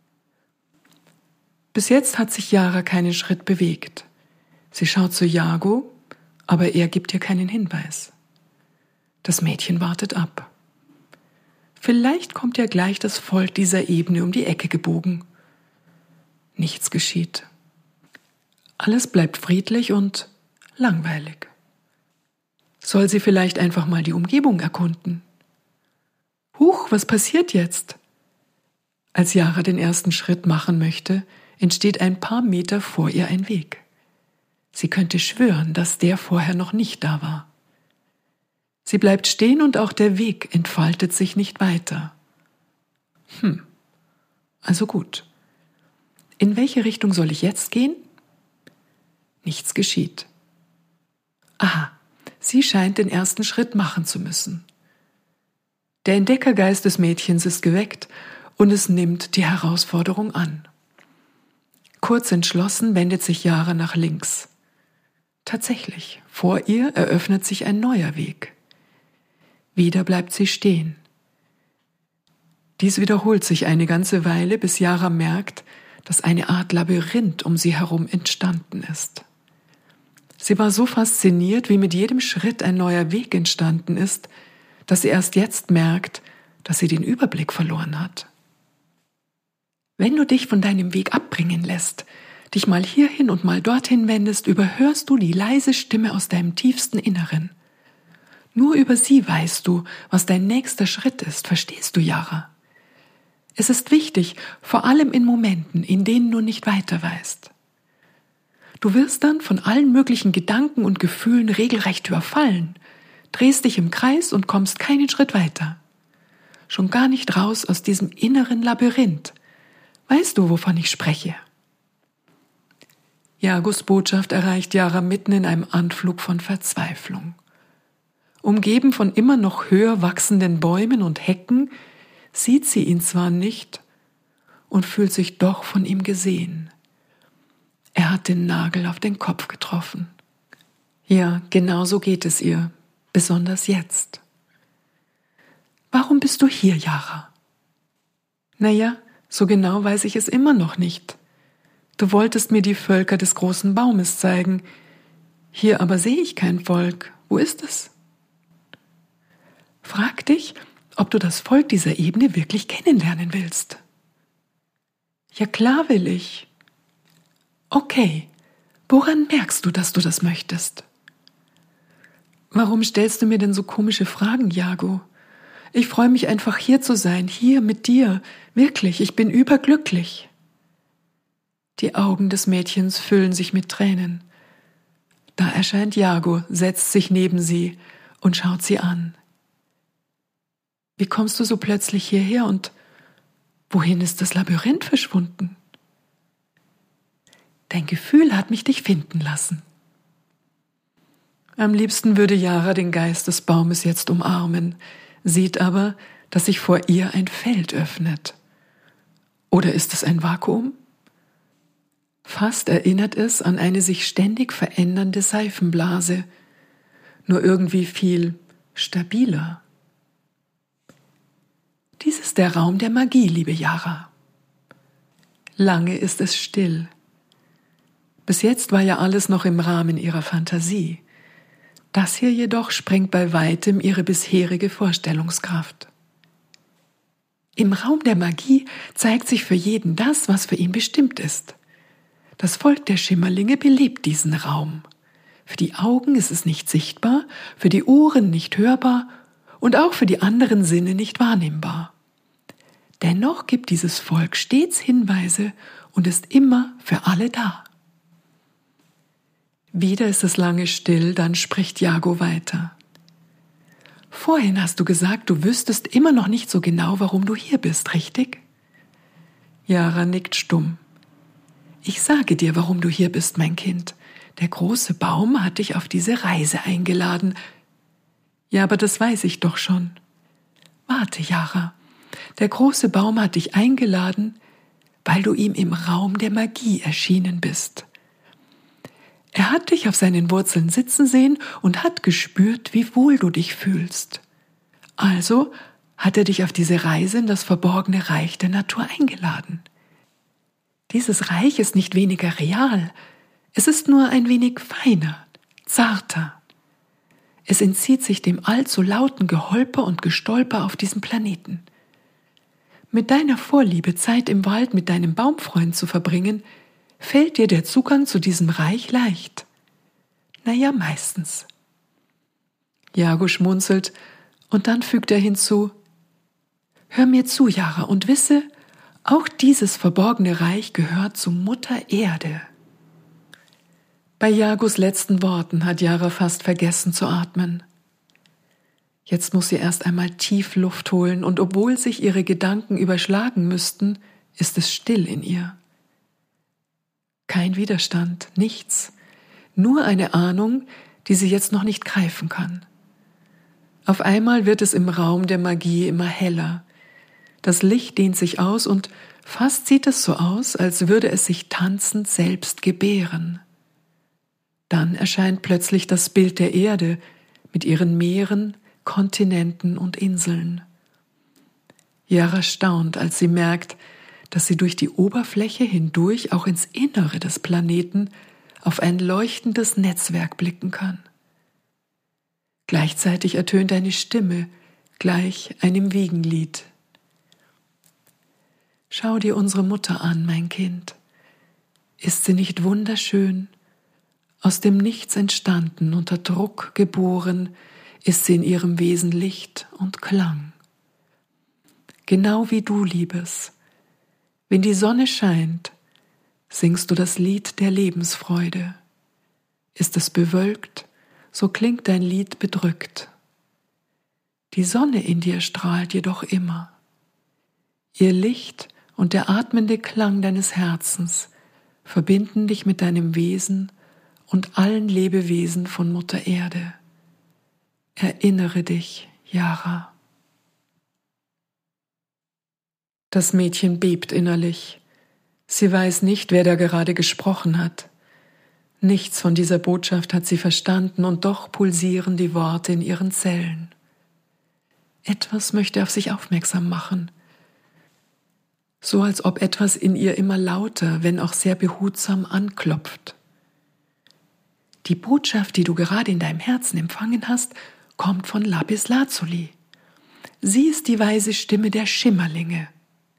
Bis jetzt hat sich Jara keinen Schritt bewegt. Sie schaut zu Jago, aber er gibt ihr keinen Hinweis. Das Mädchen wartet ab. Vielleicht kommt ja gleich das Volk dieser Ebene um die Ecke gebogen. Nichts geschieht. Alles bleibt friedlich und langweilig. Soll sie vielleicht einfach mal die Umgebung erkunden? Huch, was passiert jetzt? Als Jara den ersten Schritt machen möchte, entsteht ein paar Meter vor ihr ein Weg. Sie könnte schwören, dass der vorher noch nicht da war. Sie bleibt stehen und auch der Weg entfaltet sich nicht weiter. Also gut. In welche Richtung soll ich jetzt gehen? Nichts geschieht. Aha, sie scheint den ersten Schritt machen zu müssen. Der Entdeckergeist des Mädchens ist geweckt und es nimmt die Herausforderung an. Kurz entschlossen wendet sich Jara nach links. Tatsächlich, vor ihr eröffnet sich ein neuer Weg. Wieder bleibt sie stehen. Dies wiederholt sich eine ganze Weile, bis Jara merkt, dass eine Art Labyrinth um sie herum entstanden ist. Sie war so fasziniert, wie mit jedem Schritt ein neuer Weg entstanden ist, dass sie erst jetzt merkt, dass sie den Überblick verloren hat. Wenn du dich von deinem Weg abbringen lässt, dich mal hierhin und mal dorthin wendest, überhörst du die leise Stimme aus deinem tiefsten Inneren. Nur über sie weißt du, was dein nächster Schritt ist, verstehst du, Jara? Es ist wichtig, vor allem in Momenten, in denen du nicht weiter weißt. Du wirst dann von allen möglichen Gedanken und Gefühlen regelrecht überfallen, drehst dich im Kreis und kommst keinen Schritt weiter. Schon gar nicht raus aus diesem inneren Labyrinth. Weißt du, wovon ich spreche? Jagos Botschaft erreicht Jara mitten in einem Anflug von Verzweiflung. Umgeben von immer noch höher wachsenden Bäumen und Hecken, sieht sie ihn zwar nicht und fühlt sich doch von ihm gesehen. Er hat den Nagel auf den Kopf getroffen. Ja, genau so geht es ihr, besonders jetzt. Warum bist du hier, Jara? Naja, so genau weiß ich es immer noch nicht. Du wolltest mir die Völker des großen Baumes zeigen. Hier aber sehe ich kein Volk. Wo ist es? Frag dich, ob du das Volk dieser Ebene wirklich kennenlernen willst. Ja, klar will ich. Okay, woran merkst du, dass du das möchtest? Warum stellst du mir denn so komische Fragen, Jago? Ich freue mich einfach hier zu sein, hier mit dir. Wirklich, ich bin überglücklich. Die Augen des Mädchens füllen sich mit Tränen. Da erscheint Iago, setzt sich neben sie und schaut sie an. Wie kommst du so plötzlich hierher und wohin ist das Labyrinth verschwunden? Dein Gefühl hat mich dich finden lassen. Am liebsten würde Yara den Geist des Baumes jetzt umarmen, sieht aber, dass sich vor ihr ein Feld öffnet. Oder ist es ein Vakuum? Fast erinnert es an eine sich ständig verändernde Seifenblase, nur irgendwie viel stabiler. Dies ist der Raum der Magie, liebe Yara. Lange ist es still. Bis jetzt war ja alles noch im Rahmen ihrer Fantasie. Das hier jedoch sprengt bei weitem ihre bisherige Vorstellungskraft. Im Raum der Magie zeigt sich für jeden das, was für ihn bestimmt ist. Das Volk der Schimmerlinge belebt diesen Raum. Für die Augen ist es nicht sichtbar, für die Ohren nicht hörbar und auch für die anderen Sinne nicht wahrnehmbar. Dennoch gibt dieses Volk stets Hinweise und ist immer für alle da. Wieder ist es lange still, dann spricht Iago weiter. Vorhin hast du gesagt, du wüsstest immer noch nicht so genau, warum du hier bist, richtig? Yara nickt stumm. Ich sage dir, warum du hier bist, mein Kind. Der große Baum hat dich auf diese Reise eingeladen. Ja, aber das weiß ich doch schon. Warte, Yara. Der große Baum hat dich eingeladen, weil du ihm im Raum der Magie erschienen bist. Er hat dich auf seinen Wurzeln sitzen sehen und hat gespürt, wie wohl du dich fühlst. Also hat er dich auf diese Reise in das verborgene Reich der Natur eingeladen. Dieses Reich ist nicht weniger real, es ist nur ein wenig feiner, zarter. Es entzieht sich dem allzu lauten Geholper und Gestolper auf diesem Planeten. Mit deiner Vorliebe, Zeit im Wald mit deinem Baumfreund zu verbringen, fällt dir der Zugang zu diesem Reich leicht. Naja, meistens. Iago schmunzelt und dann fügt er hinzu, hör mir zu, Yara, und wisse, auch dieses verborgene Reich gehört zu Mutter Erde. Bei Iagos letzten Worten hat Yara fast vergessen zu atmen. Jetzt muss sie erst einmal tief Luft holen und obwohl sich ihre Gedanken überschlagen müssten, ist es still in ihr. Kein Widerstand, nichts, nur eine Ahnung, die sie jetzt noch nicht greifen kann. Auf einmal wird es im Raum der Magie immer heller. Das Licht dehnt sich aus und fast sieht es so aus, als würde es sich tanzend selbst gebären. Dann erscheint plötzlich das Bild der Erde mit ihren Meeren, Kontinenten und Inseln. Yara staunt, als sie merkt, dass sie durch die Oberfläche hindurch auch ins Innere des Planeten auf ein leuchtendes Netzwerk blicken kann. Gleichzeitig ertönt eine Stimme, gleich einem Wiegenlied. Schau dir unsere Mutter an, mein Kind. Ist sie nicht wunderschön? Aus dem Nichts entstanden, unter Druck geboren, ist sie in ihrem Wesen Licht und Klang. Genau wie du, Liebes. Wenn die Sonne scheint, singst du das Lied der Lebensfreude. Ist es bewölkt, so klingt dein Lied bedrückt. Die Sonne in dir strahlt jedoch immer. Ihr Licht und der atmende Klang deines Herzens verbinden dich mit deinem Wesen und allen Lebewesen von Mutter Erde. Erinnere dich, Yara. Das Mädchen bebt innerlich. Sie weiß nicht, wer da gerade gesprochen hat. Nichts von dieser Botschaft hat sie verstanden und doch pulsieren die Worte in ihren Zellen. Etwas möchte auf sich aufmerksam machen. So als ob etwas in ihr immer lauter, wenn auch sehr behutsam anklopft. Die Botschaft, die du gerade in deinem Herzen empfangen hast, kommt von Lapis Lazuli. Sie ist die weise Stimme der Schimmerlinge.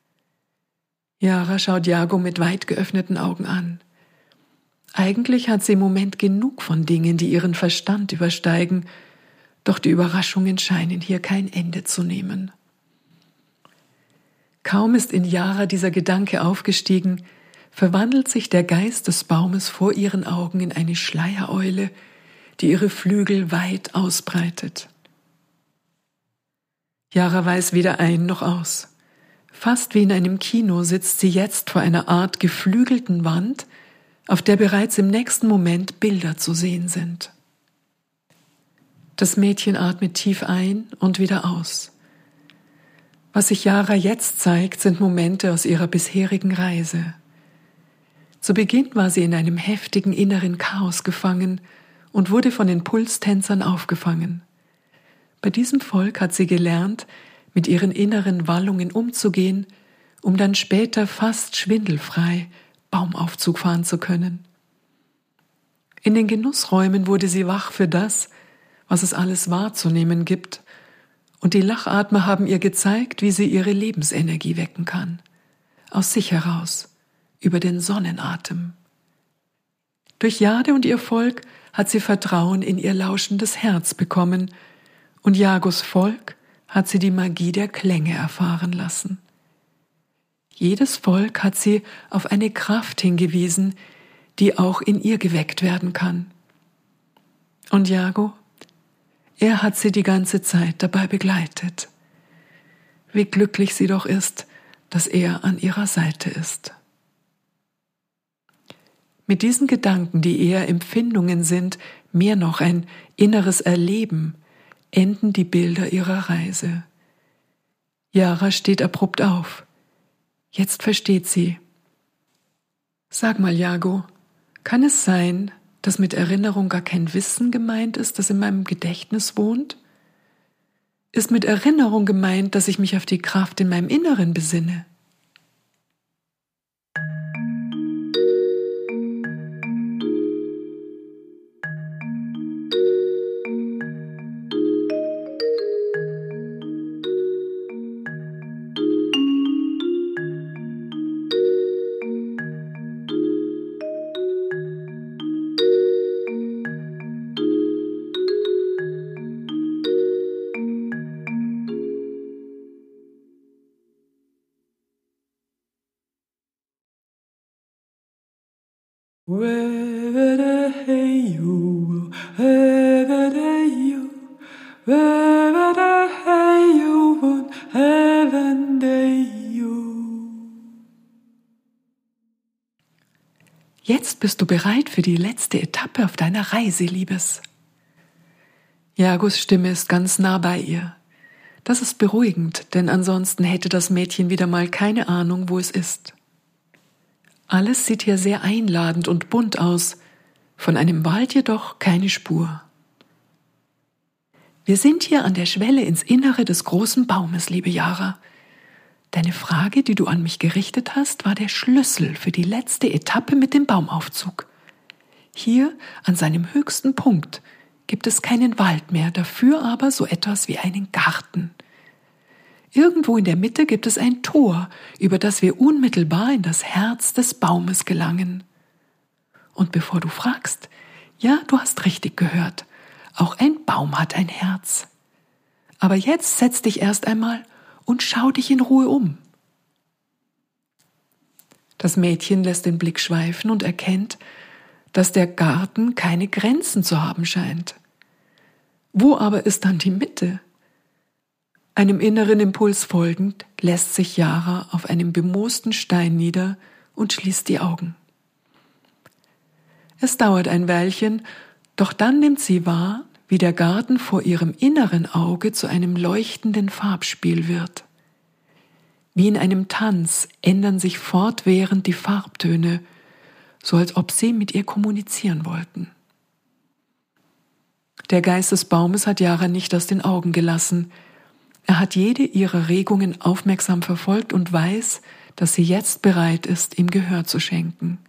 Yara schaut Iago mit weit geöffneten Augen an. Eigentlich hat sie im Moment genug von Dingen, die ihren Verstand übersteigen, Doch die Überraschungen scheinen hier kein Ende zu nehmen. Kaum ist in Jara dieser Gedanke aufgestiegen, verwandelt sich der Geist des Baumes vor ihren Augen in eine Schleiereule, die ihre Flügel weit ausbreitet. Jara weiß weder ein noch aus. Fast wie in einem Kino sitzt sie jetzt vor einer Art geflügelten Wand, auf der bereits im nächsten Moment Bilder zu sehen sind. Das Mädchen atmet tief ein und wieder aus. Was sich Jara jetzt zeigt, sind Momente aus ihrer bisherigen Reise. Zu Beginn war sie in einem heftigen inneren Chaos gefangen und wurde von den Pulstänzern aufgefangen. Bei diesem Volk hat sie gelernt, mit ihren inneren Wallungen umzugehen, um dann später fast schwindelfrei Baumaufzug fahren zu können. In den Genussräumen wurde sie wach für das, was es alles wahrzunehmen gibt, und die Lachatmer haben ihr gezeigt, wie sie ihre Lebensenergie wecken kann, aus sich heraus, über den Sonnenatem. Durch Jade und ihr Volk hat sie Vertrauen in ihr lauschendes Herz bekommen, und Jagos Volk hat sie die Magie der Klänge erfahren lassen. Jedes Volk hat sie auf eine Kraft hingewiesen, die auch in ihr geweckt werden kann. Und Jago, er hat sie die ganze Zeit dabei begleitet. Wie glücklich sie doch ist, dass er an ihrer Seite ist. Mit diesen Gedanken, die eher Empfindungen sind, mehr noch ein inneres Erleben, enden die Bilder ihrer Reise. Jara steht abrupt auf. Jetzt versteht sie. Sag mal, Jago, kann es sein, dass mit Erinnerung gar kein Wissen gemeint ist, das in meinem Gedächtnis wohnt? Ist mit Erinnerung gemeint, dass ich mich auf die Kraft in meinem Inneren besinne? Jetzt bist du bereit für die letzte Etappe auf deiner Reise, Liebes. Jagos Stimme ist ganz nah bei ihr. Das ist beruhigend, denn ansonsten hätte das Mädchen wieder mal keine Ahnung, wo es ist. Alles sieht hier sehr einladend und bunt aus, von einem Wald jedoch keine Spur. Wir sind hier an der Schwelle ins Innere des großen Baumes, liebe Jara. Deine Frage, die du an mich gerichtet hast, war der Schlüssel für die letzte Etappe mit dem Baumaufzug. Hier, an seinem höchsten Punkt, gibt es keinen Wald mehr, dafür aber so etwas wie einen Garten. Irgendwo in der Mitte gibt es ein Tor, über das wir unmittelbar in das Herz des Baumes gelangen. Und bevor du fragst, ja, du hast richtig gehört, auch ein Baum hat ein Herz. Aber jetzt setz dich erst einmal und schau dich in Ruhe um. Das Mädchen lässt den Blick schweifen und erkennt, dass der Garten keine Grenzen zu haben scheint. Wo aber ist dann die Mitte? Einem inneren Impuls folgend lässt sich Jara auf einem bemoosten Stein nieder und schließt die Augen. Es dauert ein Weilchen, doch dann nimmt sie wahr, wie der Garten vor ihrem inneren Auge zu einem leuchtenden Farbspiel wird. Wie in einem Tanz ändern sich fortwährend die Farbtöne, so als ob sie mit ihr kommunizieren wollten. Der Geist des Baumes hat Jara nicht aus den Augen gelassen. Er hat jede ihrer Regungen aufmerksam verfolgt und weiß, dass sie jetzt bereit ist, ihm Gehör zu schenken.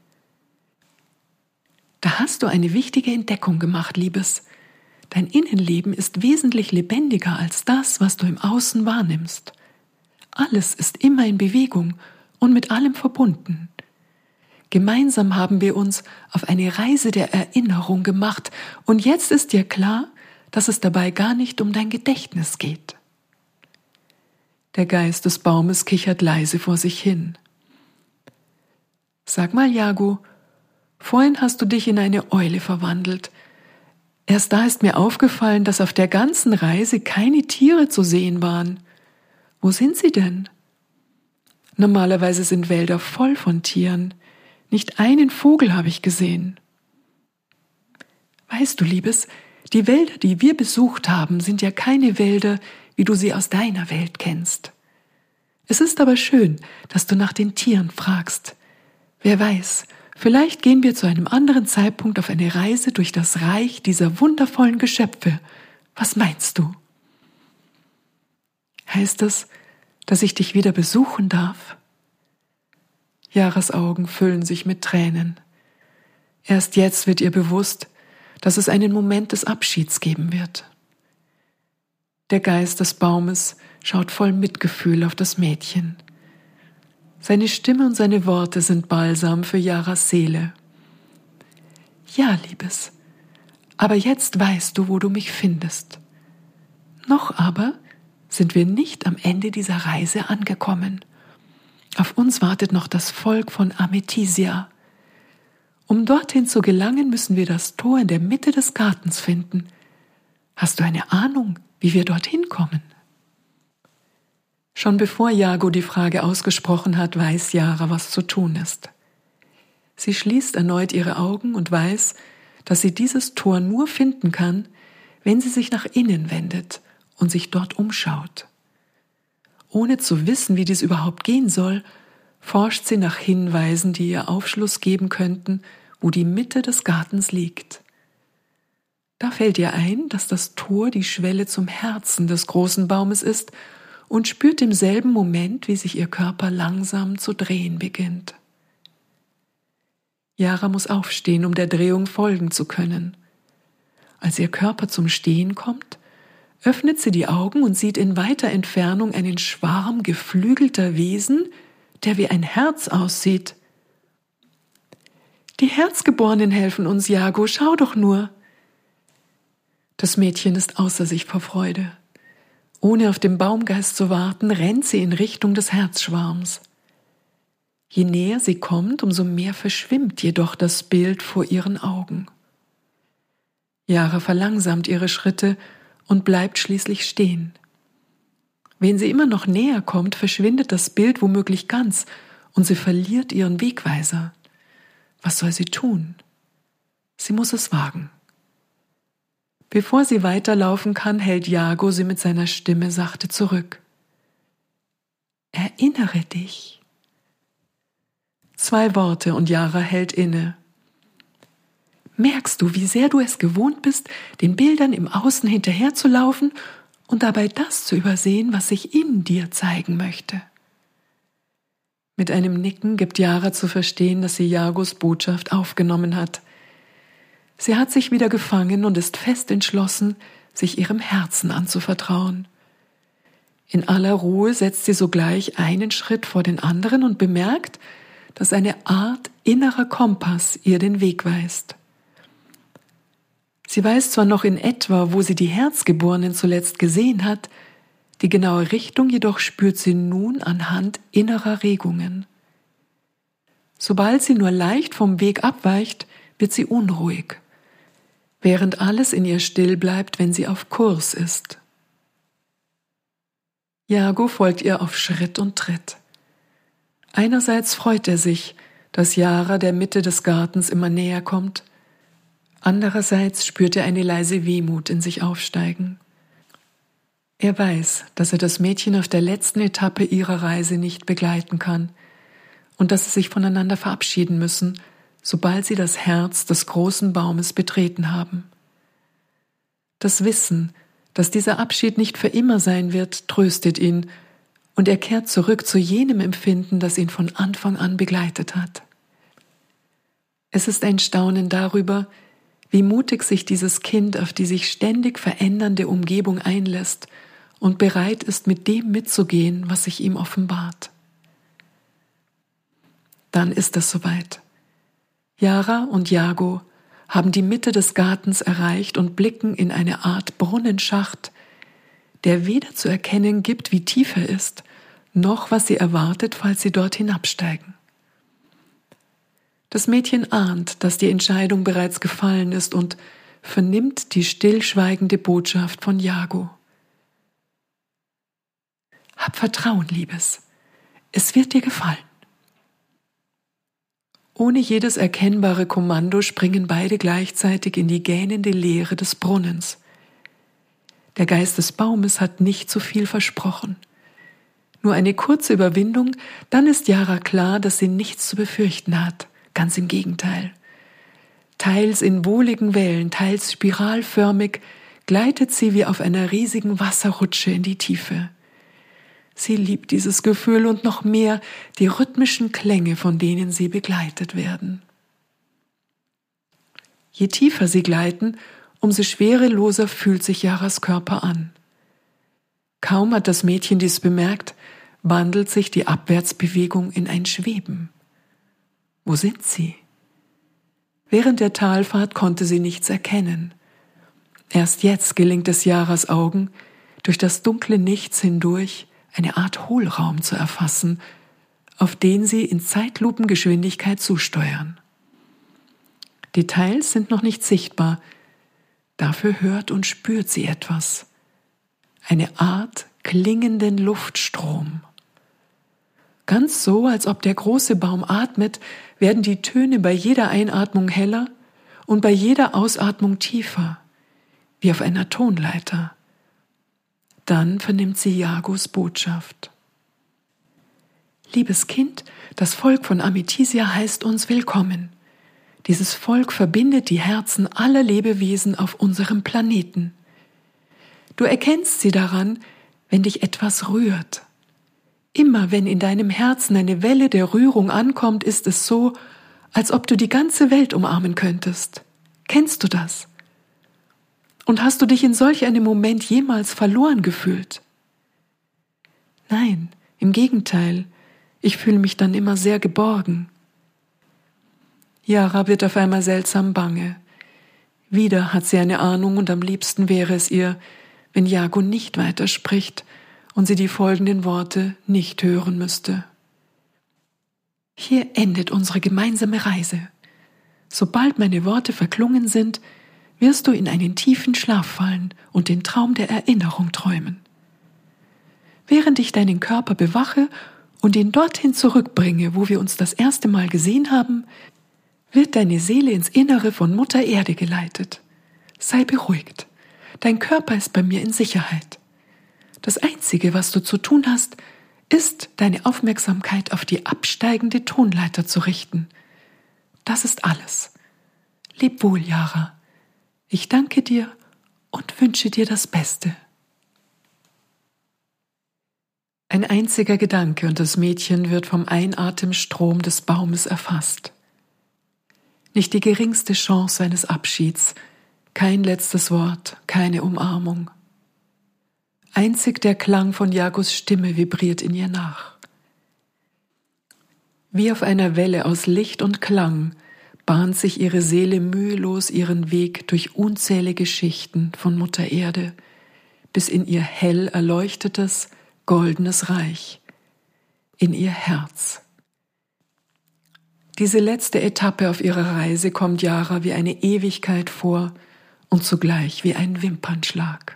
Da hast du eine wichtige Entdeckung gemacht, Liebes. Dein Innenleben ist wesentlich lebendiger als das, was du im Außen wahrnimmst. Alles ist immer in Bewegung und mit allem verbunden. Gemeinsam haben wir uns auf eine Reise der Erinnerung gemacht und jetzt ist dir klar, dass es dabei gar nicht um dein Gedächtnis geht. Der Geist des Baumes kichert leise vor sich hin. Sag mal, Jago, vorhin hast du dich in eine Eule verwandelt. Erst da ist mir aufgefallen, dass auf der ganzen Reise keine Tiere zu sehen waren. Wo sind sie denn? Normalerweise sind Wälder voll von Tieren. Nicht einen Vogel habe ich gesehen. Weißt du, Liebes, die Wälder, die wir besucht haben, sind ja keine Wälder, wie du sie aus deiner Welt kennst. Es ist aber schön, dass du nach den Tieren fragst. Wer weiß, vielleicht gehen wir zu einem anderen Zeitpunkt auf eine Reise durch das Reich dieser wundervollen Geschöpfe. Was meinst du? Heißt es, dass ich dich wieder besuchen darf? Jaras Augen füllen sich mit Tränen. Erst jetzt wird ihr bewusst, dass es einen Moment des Abschieds geben wird. Der Geist des Baumes schaut voll Mitgefühl auf das Mädchen. Seine Stimme und seine Worte sind Balsam für Jaras Seele. Ja, Liebes, aber jetzt weißt du, wo du mich findest. Noch aber sind wir nicht am Ende dieser Reise angekommen. Auf uns wartet noch das Volk von Amethysia. Um dorthin zu gelangen, müssen wir das Tor in der Mitte des Gartens finden. Hast du eine Ahnung, wie wir dorthin kommen? Schon bevor Jago die Frage ausgesprochen hat, weiß Jara, was zu tun ist. Sie schließt erneut ihre Augen und weiß, dass sie dieses Tor nur finden kann, wenn sie sich nach innen wendet und sich dort umschaut. Ohne zu wissen, wie dies überhaupt gehen soll, forscht sie nach Hinweisen, die ihr Aufschluss geben könnten, wo die Mitte des Gartens liegt. Da fällt ihr ein, dass das Tor die Schwelle zum Herzen des großen Baumes ist und spürt im selben Moment, wie sich ihr Körper langsam zu drehen beginnt. Jara muss aufstehen, um der Drehung folgen zu können. Als ihr Körper zum Stehen kommt, öffnet sie die Augen und sieht in weiter Entfernung einen Schwarm geflügelter Wesen, der wie ein Herz aussieht. Die Herzgeborenen helfen uns, Jago, schau doch nur. Das Mädchen ist außer sich vor Freude. Ohne auf den Baumgeist zu warten, rennt sie in Richtung des Herzschwarms. Je näher sie kommt, umso mehr verschwimmt jedoch das Bild vor ihren Augen. Jara verlangsamt ihre Schritte und bleibt schließlich stehen. Wenn sie immer noch näher kommt, verschwindet das Bild womöglich ganz und sie verliert ihren Wegweiser. Was soll sie tun? Sie muss es wagen. Bevor sie weiterlaufen kann, hält Jago sie mit seiner Stimme sachte zurück. Erinnere dich. 2 Worte und Jara hält inne. Merkst du, wie sehr du es gewohnt bist, den Bildern im Außen hinterherzulaufen und dabei das zu übersehen, was sich in dir zeigen möchte? Mit einem Nicken gibt Jara zu verstehen, dass sie Jagos Botschaft aufgenommen hat. Sie hat sich wieder gefangen und ist fest entschlossen, sich ihrem Herzen anzuvertrauen. In aller Ruhe setzt sie sogleich einen Schritt vor den anderen und bemerkt, dass eine Art innerer Kompass ihr den Weg weist. Sie weiß zwar noch in etwa, wo sie die Herzgeborenen zuletzt gesehen hat, die genaue Richtung jedoch spürt sie nun anhand innerer Regungen. Sobald sie nur leicht vom Weg abweicht, wird sie unruhig, während alles in ihr still bleibt, wenn sie auf Kurs ist. Jago folgt ihr auf Schritt und Tritt. Einerseits freut er sich, dass Jara der Mitte des Gartens immer näher kommt, andererseits spürt er eine leise Wehmut in sich aufsteigen. Er weiß, dass er das Mädchen auf der letzten Etappe ihrer Reise nicht begleiten kann und dass sie sich voneinander verabschieden müssen, sobald sie das Herz des großen Baumes betreten haben. Das Wissen, dass dieser Abschied nicht für immer sein wird, tröstet ihn und er kehrt zurück zu jenem Empfinden, das ihn von Anfang an begleitet hat. Es ist ein Staunen darüber, wie mutig sich dieses Kind auf die sich ständig verändernde Umgebung einlässt und bereit ist, mit dem mitzugehen, was sich ihm offenbart. Dann ist es soweit. Jara und Jago haben die Mitte des Gartens erreicht und blicken in eine Art Brunnenschacht, der weder zu erkennen gibt, wie tief er ist, noch was sie erwartet, falls sie dort hinabsteigen. Das Mädchen ahnt, dass die Entscheidung bereits gefallen ist und vernimmt die stillschweigende Botschaft von Iago. Hab Vertrauen, Liebes. Es wird dir gefallen. Ohne jedes erkennbare Kommando springen beide gleichzeitig in die gähnende Leere des Brunnens. Der Geist des Baumes hat nicht so viel versprochen. Nur eine kurze Überwindung, dann ist Yara klar, dass sie nichts zu befürchten hat. Ganz im Gegenteil. Teils in wohligen Wellen, teils spiralförmig gleitet sie wie auf einer riesigen Wasserrutsche in die Tiefe. Sie liebt dieses Gefühl und noch mehr die rhythmischen Klänge, von denen sie begleitet werden. Je tiefer sie gleiten, umso schwereloser fühlt sich Yaras Körper an. Kaum hat das Mädchen dies bemerkt, wandelt sich die Abwärtsbewegung in ein Schweben. Wo sind sie? Während der Talfahrt konnte sie nichts erkennen. Erst jetzt gelingt es Yaras Augen, durch das dunkle Nichts hindurch eine Art Hohlraum zu erfassen, auf den sie in Zeitlupengeschwindigkeit zusteuern. Details sind noch nicht sichtbar, dafür hört und spürt sie etwas. Eine Art klingenden Luftstrom. Ganz so, als ob der große Baum atmet, werden die Töne bei jeder Einatmung heller und bei jeder Ausatmung tiefer, wie auf einer Tonleiter. Dann vernimmt sie Iagos Botschaft. Liebes Kind, das Volk von Amethysia heißt uns willkommen. Dieses Volk verbindet die Herzen aller Lebewesen auf unserem Planeten. Du erkennst sie daran, wenn dich etwas rührt. Immer wenn in deinem Herzen eine Welle der Rührung ankommt, ist es so, als ob du die ganze Welt umarmen könntest. Kennst du das? Und hast du dich in solch einem Moment jemals verloren gefühlt? Nein, im Gegenteil, ich fühle mich dann immer sehr geborgen. Yara wird auf einmal seltsam bange. Wieder hat sie eine Ahnung und am liebsten wäre es ihr, wenn Iago nicht weiterspricht und sie die folgenden Worte nicht hören müsste. Hier endet unsere gemeinsame Reise. Sobald meine Worte verklungen sind, wirst du in einen tiefen Schlaf fallen und den Traum der Erinnerung träumen. Während ich deinen Körper bewache und ihn dorthin zurückbringe, wo wir uns das erste Mal gesehen haben, wird deine Seele ins Innere von Mutter Erde geleitet. Sei beruhigt. Dein Körper ist bei mir in Sicherheit. Das Einzige, was du zu tun hast, ist, deine Aufmerksamkeit auf die absteigende Tonleiter zu richten. Das ist alles. Leb wohl, Yara. Ich danke dir und wünsche dir das Beste. Ein einziger Gedanke und das Mädchen wird vom Einatemstrom des Baumes erfasst. Nicht die geringste Chance eines Abschieds, kein letztes Wort, keine Umarmung. Einzig der Klang von Iagos Stimme vibriert in ihr nach. Wie auf einer Welle aus Licht und Klang bahnt sich ihre Seele mühelos ihren Weg durch unzählige Schichten von Mutter Erde bis in ihr hell erleuchtetes, goldenes Reich, in ihr Herz. Diese letzte Etappe auf ihrer Reise kommt Yara wie eine Ewigkeit vor und zugleich wie ein Wimpernschlag.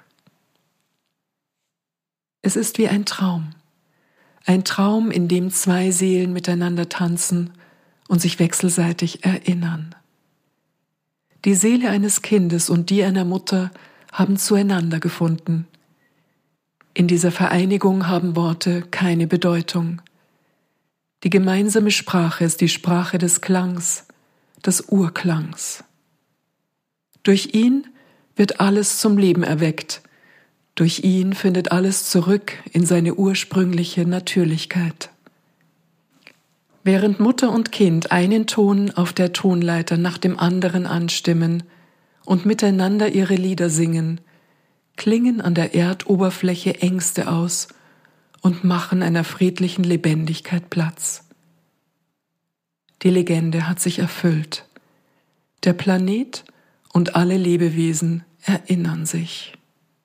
Es ist wie ein Traum, in dem zwei Seelen miteinander tanzen und sich wechselseitig erinnern. Die Seele eines Kindes und die einer Mutter haben zueinander gefunden. In dieser Vereinigung haben Worte keine Bedeutung. Die gemeinsame Sprache ist die Sprache des Klangs, des Urklangs. Durch ihn wird alles zum Leben erweckt. Durch ihn findet alles zurück in seine ursprüngliche Natürlichkeit. Während Mutter und Kind einen Ton auf der Tonleiter nach dem anderen anstimmen und miteinander ihre Lieder singen, klingen an der Erdoberfläche Ängste aus und machen einer friedlichen Lebendigkeit Platz. Die Legende hat sich erfüllt. Der Planet und alle Lebewesen erinnern sich.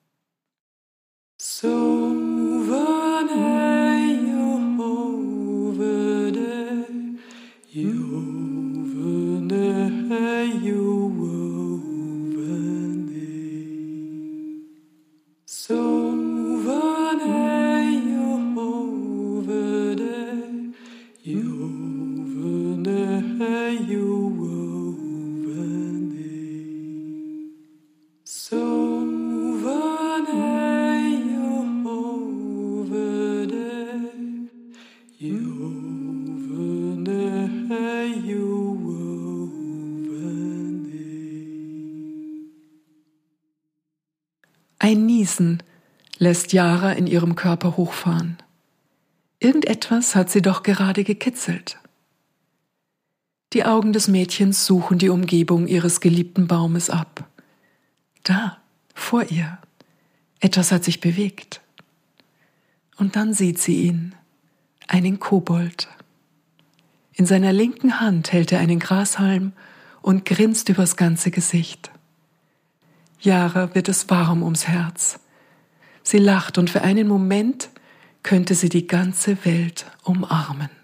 Ein Niesen lässt Yara in ihrem Körper hochfahren. Irgendetwas hat sie doch gerade gekitzelt. Die Augen des Mädchens suchen die Umgebung ihres geliebten Baumes ab. Da, vor ihr. Etwas hat sich bewegt. Und dann sieht sie ihn, einen Kobold. In seiner linken Hand hält er einen Grashalm und grinst übers ganze Gesicht. Yara wird es warm ums Herz. Sie lacht und für einen Moment könnte sie die ganze Welt umarmen.